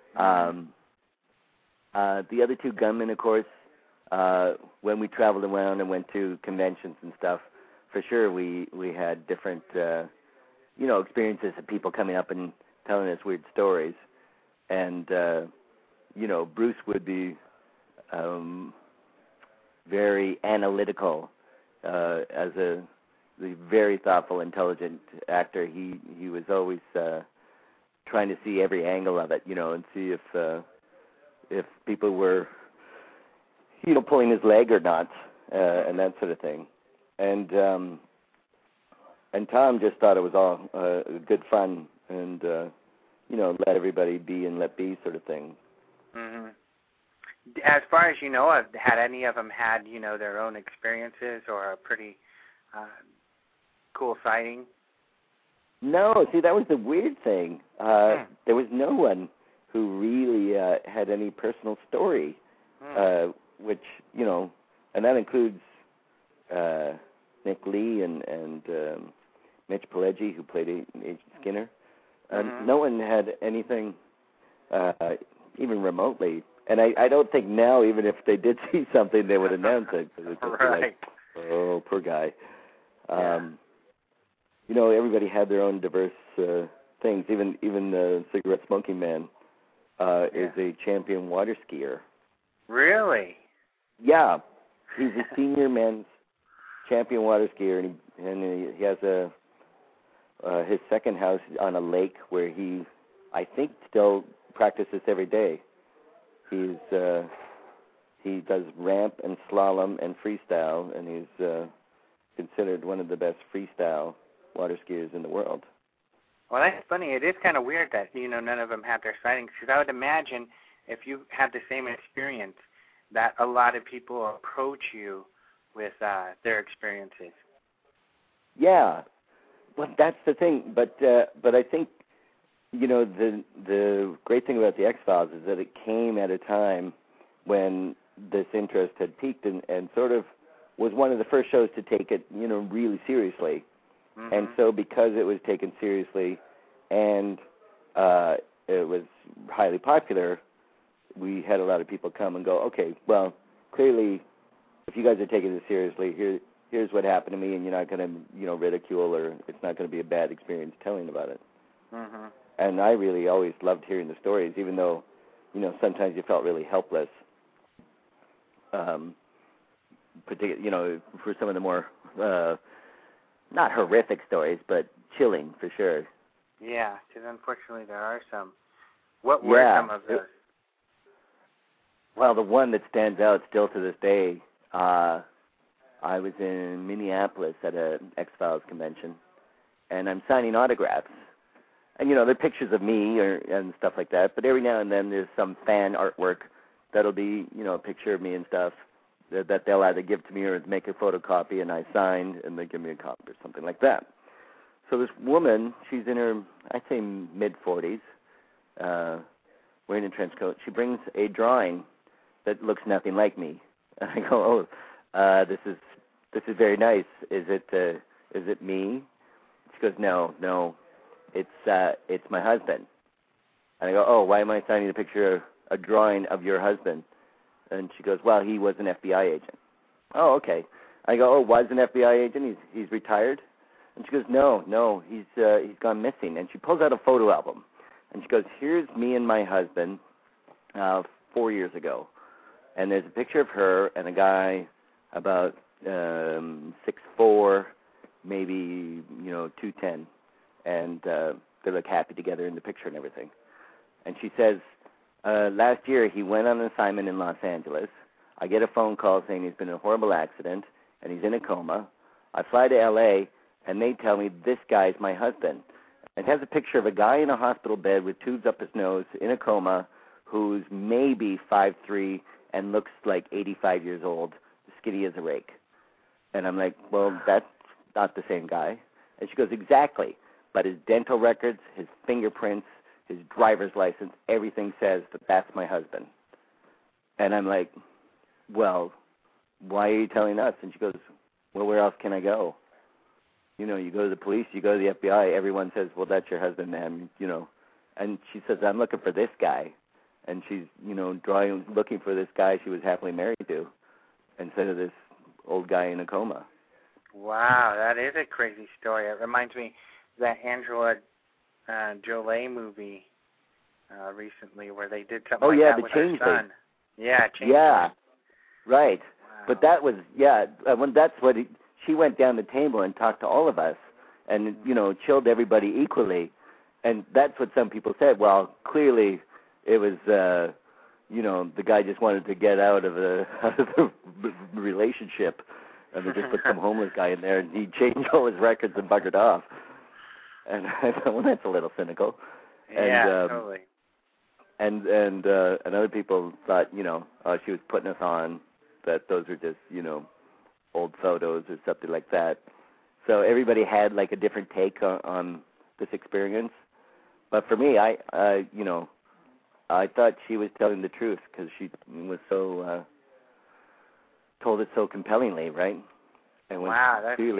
The other two gunmen, of course, when we traveled around and went to conventions and stuff, for sure we had different, experiences of people coming up and telling us weird stories. And, Bruce would be very analytical as the very thoughtful, intelligent actor. He was always trying to see every angle of it, and see if people were, pulling his leg or not, and that sort of thing. And Tom just thought it was all good fun and, let everybody be and let be sort of thing. Mm-hmm. As far as you know, had any of them had, their own experiences or a pretty cool sighting? No, see, that was the weird thing. There was no one who really had any personal story, which, and that includes Nick Lee and Mitch Pileggi, who played Agent Skinner. No one had anything even remotely. And I don't think now, even if they did see something, they would announce it. It would just be like, oh, poor guy. You know, everybody had their own diverse things. Even the cigarette smoking man is a champion water skier. Really? Yeah, he's a senior men's champion water skier, and he has his second house on a lake where he, I think, still practices every day. He does ramp and slalom and freestyle, and he's considered one of the best freestyle water skiers in the world. Well, that's funny. It is kind of weird that, you know, none of them had their sightings, because I would imagine if you had the same experience that a lot of people approach you with their experiences. Yeah, well, that's the thing. But I think, you know, the great thing about the X-Files is that it came at a time when this interest had peaked and sort of was one of the first shows to take it, you know, really seriously. Mm-hmm. And so because it was taken seriously and it was highly popular, we had a lot of people come and go, okay, well, clearly, if you guys are taking this seriously, here's what happened to me, and you're not going to, you know, ridicule, or it's not going to be a bad experience telling about it. Mm-hmm. And I really always loved hearing the stories, even though, you know, sometimes you felt really helpless. Particularly, you know, for some of the more not horrific stories, but chilling for sure. Yeah, because unfortunately there are some. What were some of those? Well, the one that stands out still to this day, I was in Minneapolis at an X-Files convention, and I'm signing autographs. And, you know, they're pictures of me and stuff like that, but every now and then there's some fan artwork that'll be, you know, a picture of me and stuff that they'll either give to me or make a photocopy and I sign and they give me a copy or something like that. So this woman, she's in her, I'd say, mid-40s, wearing a trench coat. She brings a drawing that looks nothing like me. And I go, this is very nice. Is it me? She goes, no, it's my husband. And I go, oh, why am I signing a drawing of your husband? And she goes, well, he was an FBI agent. Oh, okay. I go, oh, was an FBI agent? He's retired? And she goes, no, he's gone missing. And she pulls out a photo album, and she goes, here's me and my husband 4 years ago. And there's a picture of her and a guy about 6'4", maybe, you know, 210, and they look happy together in the picture and everything. And she says, last year he went on an assignment in Los Angeles. I get a phone call saying he's been in a horrible accident and he's in a coma. I fly to L.A., and they tell me this guy's my husband. It has a picture of a guy in a hospital bed with tubes up his nose in a coma who's maybe 5'3", and looks like 85 years old, skinny as a rake. And I'm like, well, that's not the same guy. And she goes, exactly. But his dental records, his fingerprints, his driver's license, everything says that that's my husband. And I'm like, well, why are you telling us? And she goes, well, where else can I go? You know, you go to the police, you go to the FBI, everyone says, well, that's your husband, ma'am, you know. And she says, I'm looking for this guy. And she's, you know, looking for this guy she was happily married to instead of this old guy in a coma. Wow, that is a crazy story. It reminds me of that Angela Jolie movie recently where they did something like that with her son. Yeah, Changeling. Yeah, right. Wow. But that was, that's what she went down the table and talked to all of us and, you know, chilled everybody equally. And that's what some people said. Well, clearly it was, you know, the guy just wanted to get out of the relationship, and they just put some homeless guy in there, and he changed all his records and buggered off. And I thought, well, that's a little cynical. Yeah, totally. And other people thought, you know, she was putting us on, that those are just, you know, old photos or something like that. So everybody had like a different take on this experience. But for me, I thought she was telling the truth because she was so told it so compellingly, right? And wow, that's really,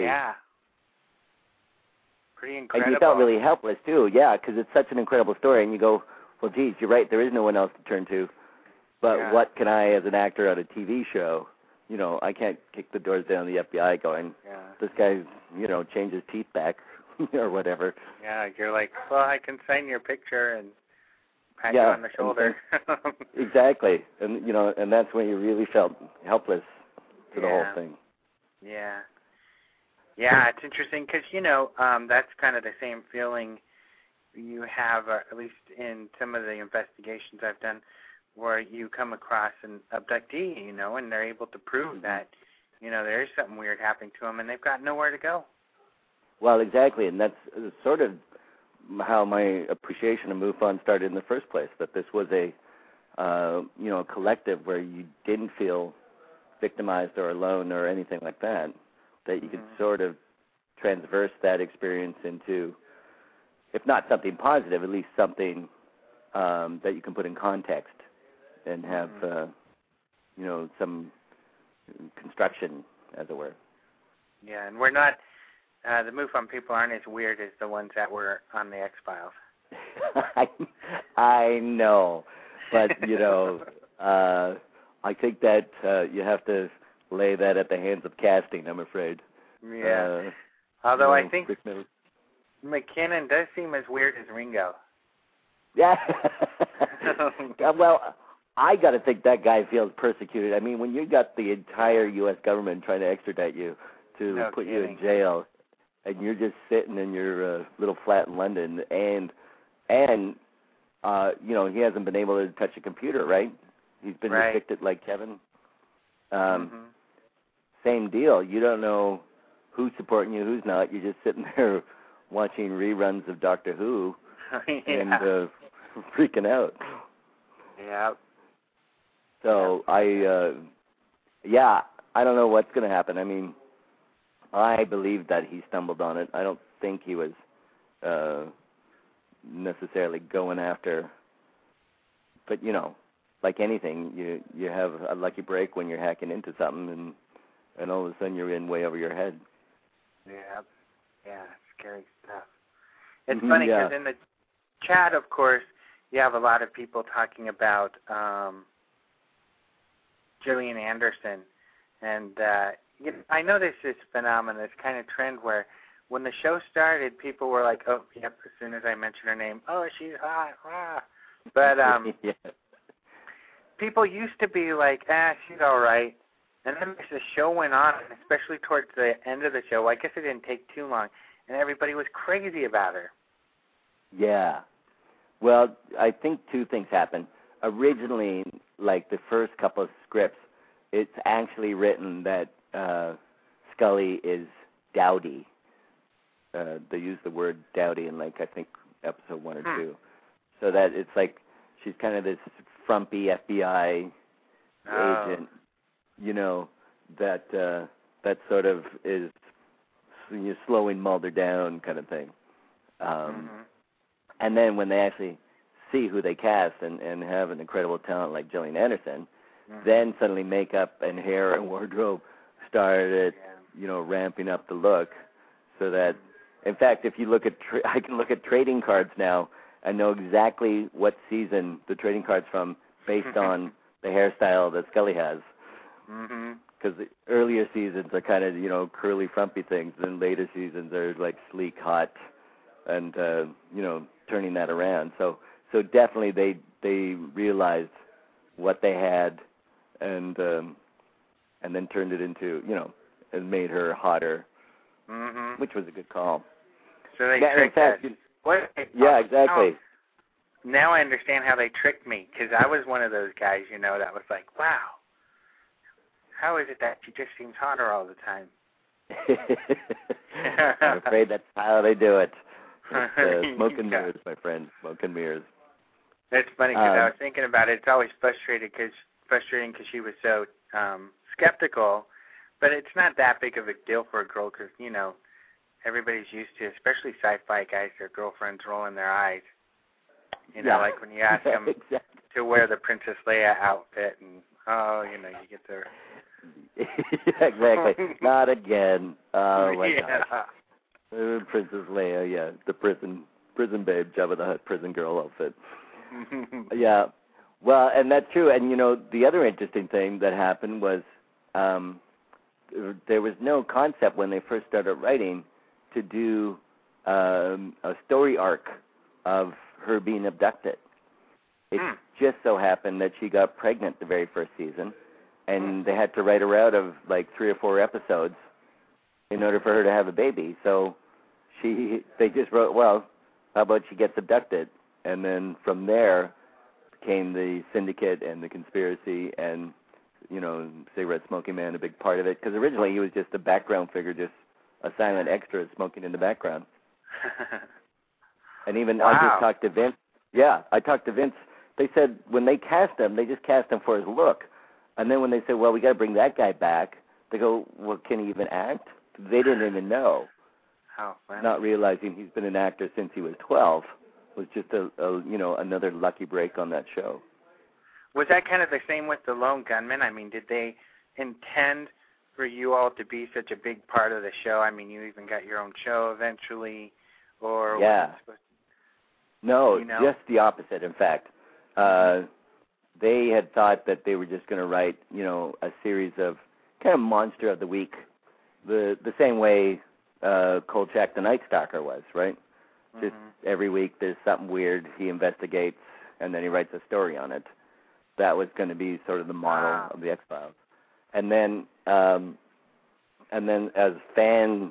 pretty incredible. And you felt really helpless too, yeah, because it's such an incredible story. And you go, well, geez, you're right. There is no one else to turn to. But what can I, as an actor on a TV show, I can't kick the doors down the FBI going, this guy, changed his teeth back or whatever. Yeah, you're like, well, I can sign your picture and pat you on the shoulder. Exactly. And, and that's when you really felt helpless to the whole thing. Yeah. Yeah, it's interesting because, that's kind of the same feeling you have, at least in some of the investigations I've done, where you come across an abductee, and they're able to prove that, there is something weird happening to them, and they've got nowhere to go. Well, exactly, and that's sort of how my appreciation of MUFON started in the first place, that this was a collective where you didn't feel victimized or alone or anything like that, that you could sort of transverse that experience into, if not something positive, at least something that you can put in context and have, some construction, as it were. Yeah, and we're not, the MUFON people aren't as weird as the ones that were on the X-Files. I know, but, I think that you have to lay that at the hands of casting, I'm afraid. Yeah. Although I think McKinnon does seem as weird as Ringo. Yeah. Well, I got to think that guy feels persecuted. I mean, when you got the entire U.S. government trying to extradite you to put you in jail, and you're just sitting in your little flat in London, and he hasn't been able to touch a computer, right? He's been restricted like Kevin. Same deal. You don't know who's supporting you, who's not. You're just sitting there watching reruns of Doctor Who and freaking out. Yeah. So I don't know what's going to happen. I mean, I believe that he stumbled on it. I don't think he was necessarily going after, but like anything, you have a lucky break when you're hacking into something, and all of a sudden you're in way over your head. Yeah, scary stuff. It's funny because in the chat, of course, you have a lot of people talking about Gillian Anderson, and I know this is phenomenon, this kind of trend where when the show started, people were like, oh, yep, as soon as I mention her name, oh, she's hot, ah. But people used to be like, she's all right. And then as the show went on, and especially towards the end of the show, I guess it didn't take too long, and everybody was crazy about her. Yeah. Well, I think two things happened. Originally, like the first couple of scripts, it's actually written that Scully is dowdy. They use the word dowdy in, like, I think, episode 1 or 2. So that it's like she's kind of this frumpy FBI agent, that sort of is slowing Mulder down kind of thing. And then when they actually see who they cast and have an incredible talent like Gillian Anderson, then suddenly makeup and hair and wardrobe started, ramping up the look, so that, in fact, if you look at, I can look at trading cards now and know exactly what season the trading card's from based on the hairstyle that Scully has. Because the earlier seasons are kind of, curly, frumpy things, and later seasons are like sleek, hot, and, turning that around. So definitely they realized what they had, and then turned it into, and made her hotter, which was a good call. So they tricked us. Yeah, exactly. Now I understand how they tricked me, because I was one of those guys, that was like, wow, how is it that she just seems hotter all the time? I'm afraid that's how they do it. It's smoke and mirrors, my friend, smoke and mirrors. It's funny because I was thinking about it. It's always frustrating because she was so skeptical, but it's not that big of a deal for a girl because, everybody's used to, especially sci-fi guys, their girlfriends rolling their eyes. Like when you ask them to wear the Princess Leia outfit and, you get their... Exactly. Not again. Oh, my gosh. Princess Leia, the prison babe, Jabba the Hutt prison girl outfit. Yeah. Well, and that's true. And, the other interesting thing that happened was there was no concept when they first started writing to do a story arc of her being abducted. It just so happened that she got pregnant the very first season, and they had to write her out of like 3 or 4 episodes in order for her to have a baby. So they just wrote, well, how about she gets abducted? And then from there came the syndicate and the conspiracy and, cigarette smoking man, a big part of it. Because originally he was just a background figure, just a silent extra smoking in the background. And even I just talked to Vince. Yeah, I talked to Vince. They said when they cast him, they just cast him for his look. And then when they said, well, we got to bring that guy back, they go, well, can he even act? They didn't even know. Oh, wow. Not realizing he's been an actor since he was 12 was just another lucky break on that show. Was that kind of the same with The Lone Gunmen? I mean, did they intend for you all to be such a big part of the show? I mean, you even got your own show eventually, or yeah. No, just the opposite. In fact, they had thought that they were just going to write, a series of kind of Monster of the Week, the same way Kolchak the Night Stalker was, right? Just every week there's something weird he investigates, and then he writes a story on it. That was going to be sort of the model of the X-Files. And then as fan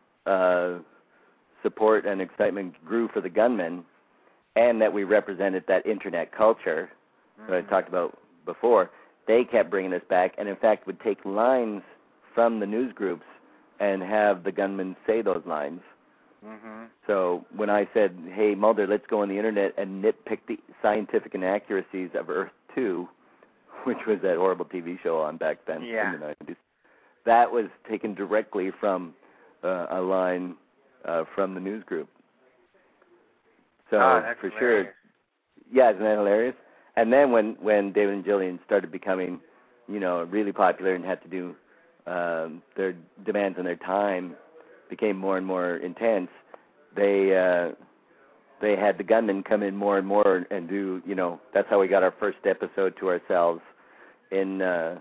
support and excitement grew for the Gunmen, and that we represented that internet culture that I talked about before, they kept bringing us back, and in fact would take lines from the news groups and have the Gunmen say those lines. So when I said, hey, Mulder, let's go on the internet and nitpick the scientific inaccuracies of Earth 2, which was that horrible TV show on back then in the 90s, that was taken directly from a line from the news group. So that's for hilarious. sure, yeah, isn't that hilarious? And then when David and Jillian started becoming, really popular and had to do their demands on their time became more and more intense, they had the Gunmen come in more and more and do, that's how we got our first episode to ourselves in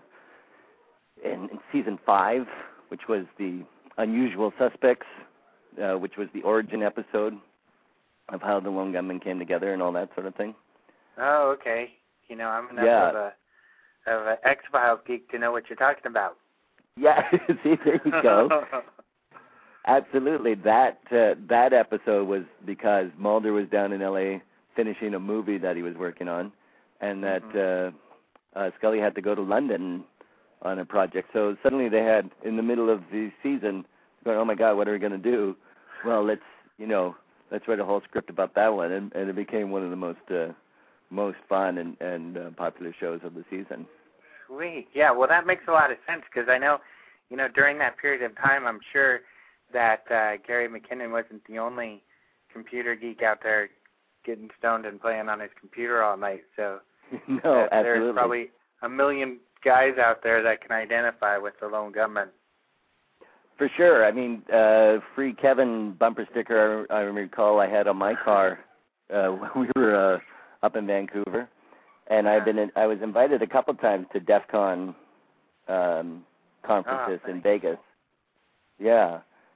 season 5, which was the Unusual Suspects, which was the origin episode of how the Lone Gunmen came together and all that sort of thing. Oh, okay. I'm enough of an X-Files geek to know what you're talking about. Yeah, see, there you go. Absolutely. That episode was because Mulder was down in L.A. finishing a movie that he was working on, and that Scully had to go to London on a project. So suddenly they had, in the middle of the season, going, oh, my God, what are we going to do? Well, let's write a whole script about that one, and it became one of the most fun and popular shows of the season. Sweet. Yeah, well, that makes a lot of sense because I know, during that period of time, I'm sure that Gary McKinnon wasn't the only computer geek out there getting stoned and playing on his computer all night. So no, absolutely. There's probably a million guys out there that can identify with the Lone Gunmen. For sure. I mean, Free Kevin bumper sticker, I recall I had on my car when we were up in Vancouver. And I was invited a couple times to DEF CON conferences in Vegas. Yeah.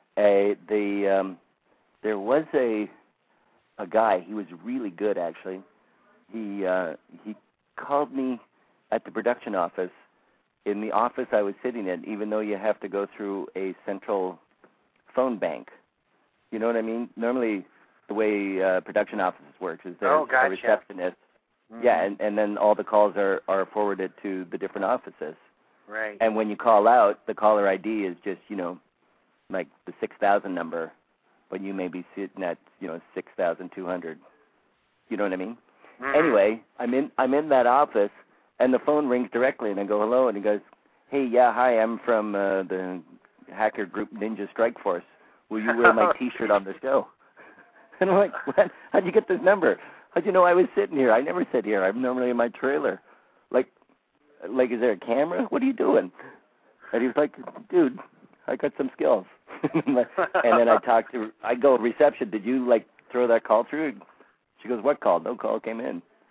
There was a guy, he was really good actually. He called me at the production office, in the office I was sitting in, even though you have to go through a central phone bank. You know what I mean? Normally the way production offices works is there's a receptionist. Yeah, and then all the calls are forwarded to the different offices. Right. And when you call out, the caller ID is just, like the 6,000 number, but you may be sitting at, 6,200. You know what I mean? Anyway, I'm in that office, and the phone rings directly, and I go, hello, and he goes, hey, yeah, hi, I'm from the hacker group Ninja Strike Force. Will you wear my T-shirt on the show? And I'm like, what? How'd you get this number? How'd you know I was sitting here? I never sit here. I'm normally in my trailer. Like, is there a camera? What are you doing? And he was like, dude, I got some skills. And then I go, reception, did you, throw that call through? She goes, what call? No call came in.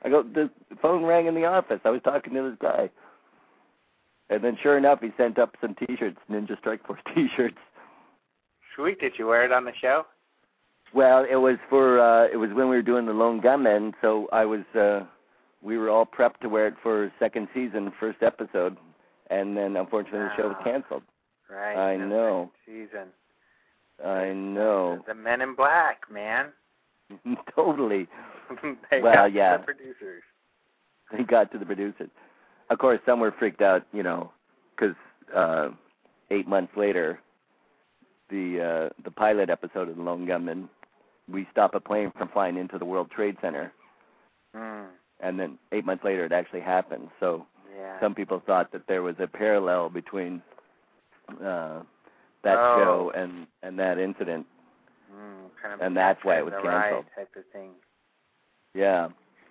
I go, the phone rang in the office. I was talking to this guy. And then sure enough, he sent up some T-shirts, Ninja Strike Force T-shirts. Sweet. Did you wear it on the show? Well, it was it was when we were doing the Lone Gunmen, so we were all prepped to wear it for second season, first episode, and then unfortunately the show was canceled. Right. I know. Season. I know. The Men in Black, man. Totally. They got to the producers. They got to the producers. Of course, some were freaked out, because 8 months later, the pilot episode of The Lone Gunmen, we stopped a plane from flying into the World Trade Center. And then 8 months later, it actually happened. So some people thought that there was a parallel between that show and that incident. Kind of and that's why it was canceled. Type of thing. Yeah.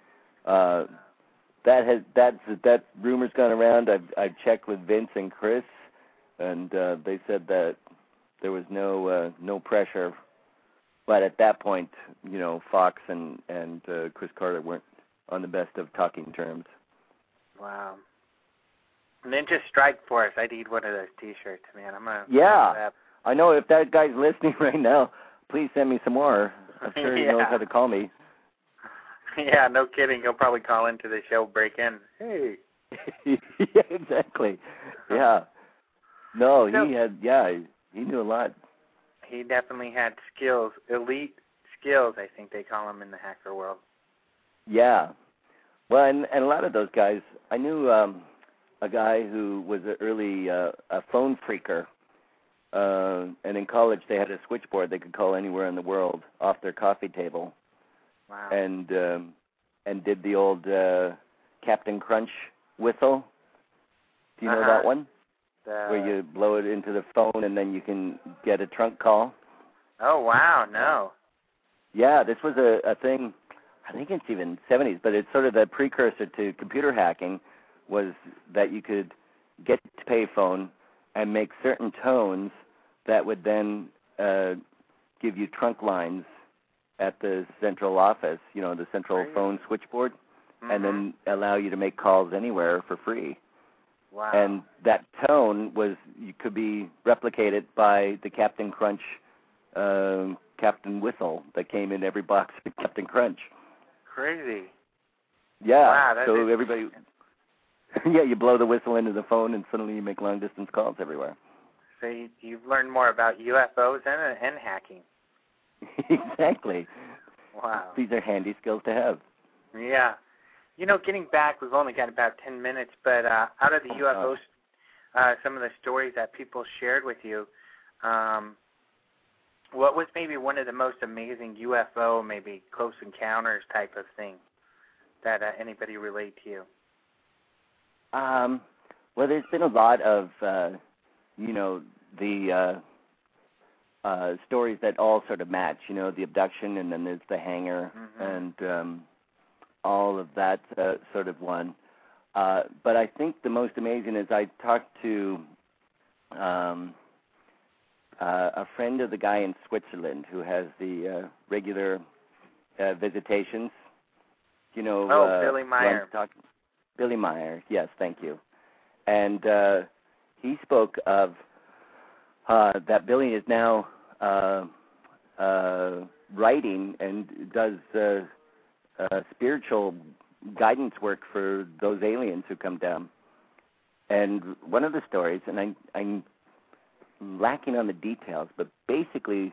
That rumor's gone around. I've checked with Vince and Chris, and they said that there was no pressure. But at that point, Fox and Chris Carter weren't on the best of talking terms. Wow. Ninja Strike Force. I need one of those T-shirts, man. I'm gonna. Yeah. I know if that guy's listening right now, please send me some more. I'm sure he knows how to call me. Yeah, no kidding. He'll probably call into the show, break in. Hey. Yeah, exactly. Yeah. No, he knew a lot. He definitely had skills, elite skills, I think they call them in the hacker world. Yeah. Well, and a lot of those guys, I knew a guy who was an early a phone phreaker, and in college they had a switchboard they could call anywhere in the world off their coffee table. Wow. And did the old Captain Crunch whistle. Do you know that one? Where you blow it into the phone and then you can get a trunk call. Oh, wow, no. Yeah, this was a thing, I think it's even 70s, but it's sort of the precursor to computer hacking, was that you could get to payphone and make certain tones that would then give you trunk lines at the central office, the central phone switchboard, and then allow you to make calls anywhere for free. Wow. And that tone could be replicated by the Captain Crunch Captain Whistle that came in every box of Captain Crunch. Crazy. Yeah. Wow, so everybody, you blow the whistle into the phone and suddenly you make long-distance calls everywhere. So you've learned more about UFOs and hacking. Exactly. Wow. These are handy skills to have. Yeah. Getting back, we've only got about 10 minutes, but out of the UFOs, some of the stories that people shared with you, what was maybe one of the most amazing UFO, maybe close encounters type of thing that anybody relate to you? Well, there's been a lot of, the stories that all sort of match, the abduction, and then there's the hangar, and all of that sort of one. But I think the most amazing is I talked to a friend of the guy in Switzerland who has the regular visitations. Billy Meyer. Billy Meyer, yes, thank you. And he spoke of that Billy is now writing and does spiritual guidance work for those aliens who come down. And one of the stories, and I'm lacking on the details, but basically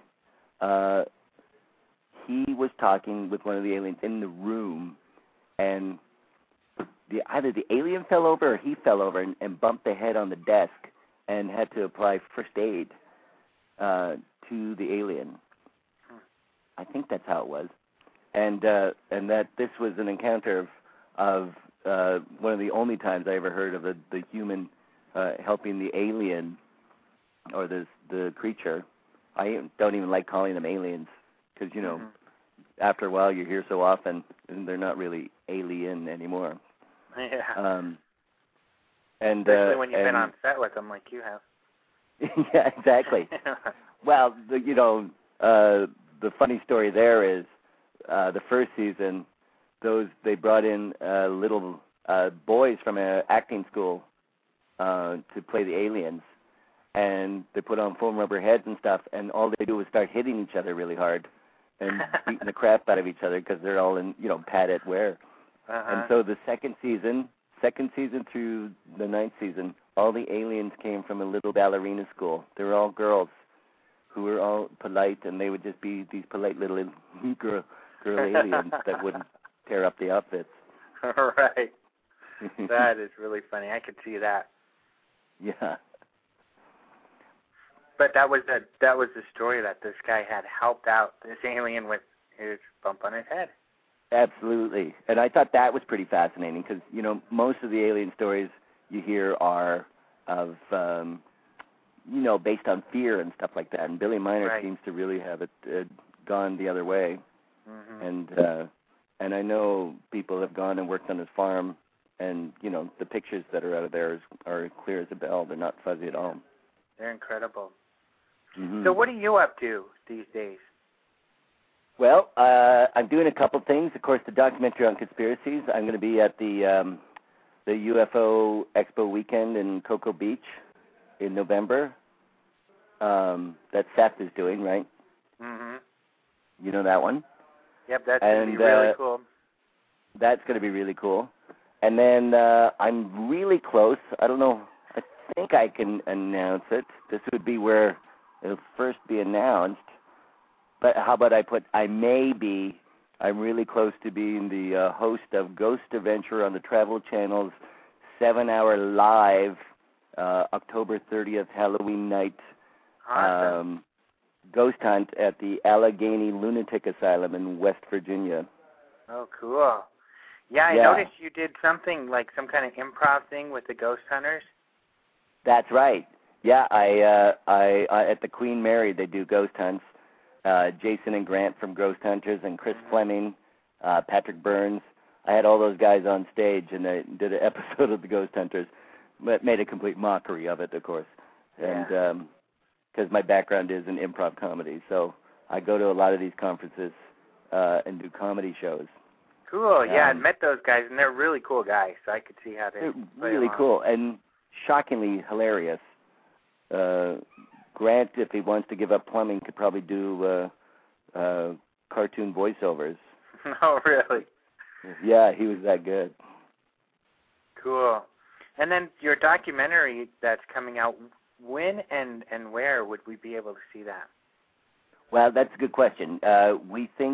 he was talking with one of the aliens in the room, and either the alien fell over or he fell over and bumped the head on the desk and had to apply first aid to the alien. I think that's how it was. And that this was an encounter of one of the only times I ever heard of the human helping the alien or the creature. I don't even like calling them aliens because, after a while you hear so often and they're not really alien anymore. Yeah. Especially when you've been on set with them like you have. Yeah, exactly. Well, the funny story there is the first season they brought in little boys from an acting school to play the aliens, and they put on foam rubber heads and stuff, and all they do is start hitting each other really hard and beating the crap out of each other because they're all in padded wear. And so the second season through the 9th season, all the aliens came from a little ballerina school. They were all girls who were all polite, and they would just be these polite little girl aliens that wouldn't tear up the outfits. Right. That is really funny. I could see that. Yeah. But that was the story, that this guy had helped out this alien with his bump on his head. Absolutely. And I thought that was pretty fascinating because, most of the alien stories you hear are of, based on fear and stuff like that. And Billy Miner seems to really have it gone the other way. Mm-hmm. And I know people have gone and worked on his farm, and, the pictures that are out of there are clear as a bell. They're not fuzzy at all. They're incredible. Mm-hmm. So what are you up to these days? Well, I'm doing a couple things. Of course, the documentary on conspiracies. I'm going to be at the UFO Expo weekend in Cocoa Beach in November. That Seth is doing, right? Mm-hmm. You know that one? Yep, that's going to be really cool. That's going to be really cool. And then I'm really close. I don't know. I think I can announce it. This would be where it'll first be announced. But how about I'm really close to being the host of Ghost Adventure on the Travel Channel's 7-hour live October 30th Halloween night ghost hunt at the Allegheny Lunatic Asylum in West Virginia. Oh, cool. Yeah, I noticed you did something like some kind of improv thing with the ghost hunters. That's right. Yeah, I at the Queen Mary they do ghost hunts. Jason and Grant from Ghost Hunters and Chris Fleming, Patrick Burns. I had all those guys on stage, and I did an episode of the Ghost Hunters, but made a complete mockery of it, of course. And because my background is in improv comedy, so I go to a lot of these conferences and do comedy shows. Cool. Yeah, I met those guys, and they're really cool guys, so I could see how they're really cool and shockingly hilarious. Grant, if he wants to give up plumbing, could probably do cartoon voiceovers. Oh, really? Yeah, he was that good. Cool. And then your documentary that's coming out, when and where would we be able to see that? Well, that's a good question. We think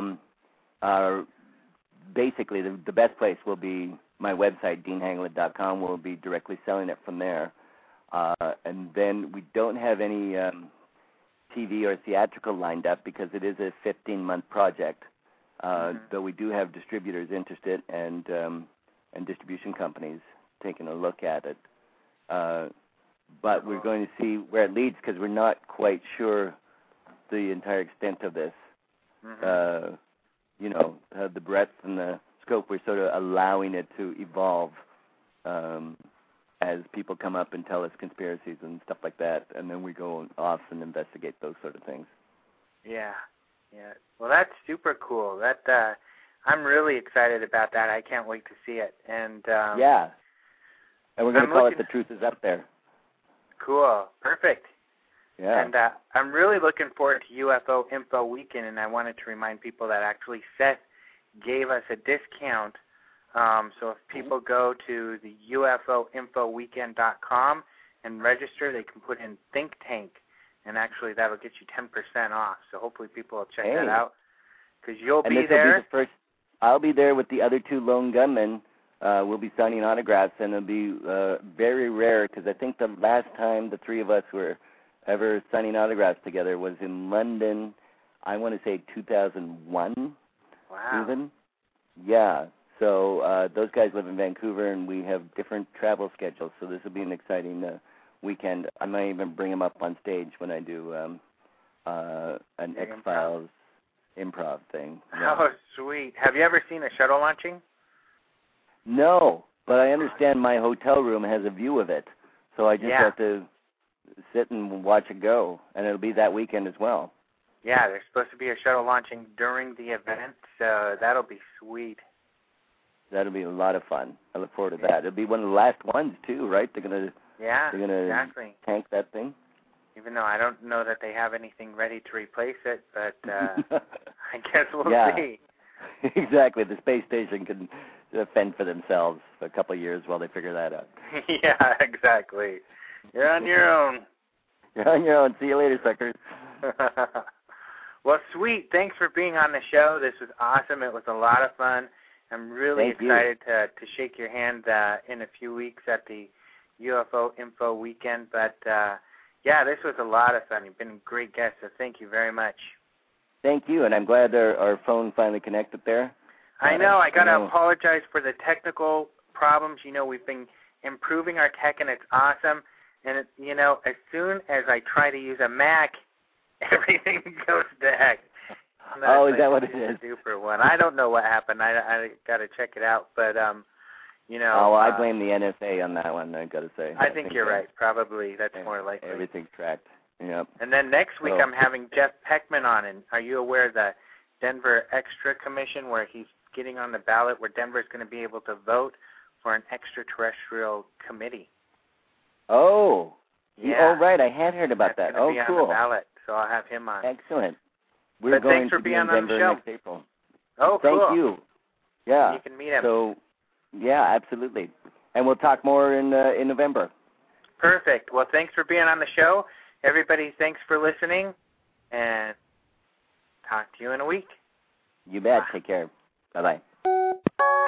basically the best place will be my website, deanhanglet.com. We'll be directly selling it from there. And then we don't have any TV or theatrical lined up because it is a 15-month project. Though we do have distributors interested and distribution companies taking a look at it. But we're going to see where it leads because we're not quite sure the entire extent of this. The breadth and the scope, we're sort of allowing it to evolve as people come up and tell us conspiracies and stuff like that, and then we go off and investigate those sort of things. Yeah. Well, that's super cool. That I'm really excited about that. I can't wait to see it. And and we're going to call it The Truth Is Up There. Cool. Perfect. Yeah. And I'm really looking forward to UFO Info Weekend, and I wanted to remind people that actually Seth gave us a discount. So if people go to the UFOinfoweekend.com and register, they can put in Think Tank, and actually that'll get you 10% off. So hopefully people will check that out because you'll be there. I'll be there with the other two lone gunmen. We'll be signing autographs, and it'll be very rare because I think the last time the three of us were ever signing autographs together was in London, I want to say 2001. Wow. Even. Yeah. So those guys live in Vancouver, and we have different travel schedules, so this will be an exciting weekend. I might even bring them up on stage when I do an X-Files improv thing. Yeah. Oh, sweet. Have you ever seen a shuttle launching? No, but I understand my hotel room has a view of it, so I just have to sit and watch it go, and it'll be that weekend as well. Yeah, there's supposed to be a shuttle launching during the event, so that'll be sweet. That'll be a lot of fun. I look forward to that. It'll be one of the last ones too, right? They're gonna exactly. tank that thing. Even though I don't know that they have anything ready to replace it, but I guess we'll see. Exactly. The space station can fend for themselves for a couple of years while they figure that out. Yeah, exactly. You're on your own. You're on your own. See you later, suckers. Well, sweet. Thanks for being on the show. This was awesome. It was a lot of fun. I'm really excited to shake your hand in a few weeks at the UFO Info Weekend. But, this was a lot of fun. You've been a great guest, so thank you very much. Thank you, and I'm glad our phone finally connected there. I know. I got to apologize for the technical problems. We've been improving our tech, and it's awesome. And, as soon as I try to use a Mac, everything goes to heck. Is that what it is? Super one. I don't know what happened. I got to check it out. But, I blame the NSA on that one, I got to say. I think you're right. Probably that's more likely. Everything's tracked. Yep. And then next week I'm having Jeff Peckman on. And are you aware of the Denver Extra Commission where he's getting on the ballot where Denver's going to be able to vote for an extraterrestrial committee? Oh. Yeah. Oh, right. I had heard about that. Oh, cool. On the ballot, so I'll have him on. Excellent. We're going to be in Denver next April. Oh, cool. Thank you. Yeah. You can meet him. So, yeah, absolutely. And we'll talk more in November. Perfect. Well, thanks for being on the show. Everybody, thanks for listening. And talk to you in a week. You bet. Bye. Take care. Bye-bye.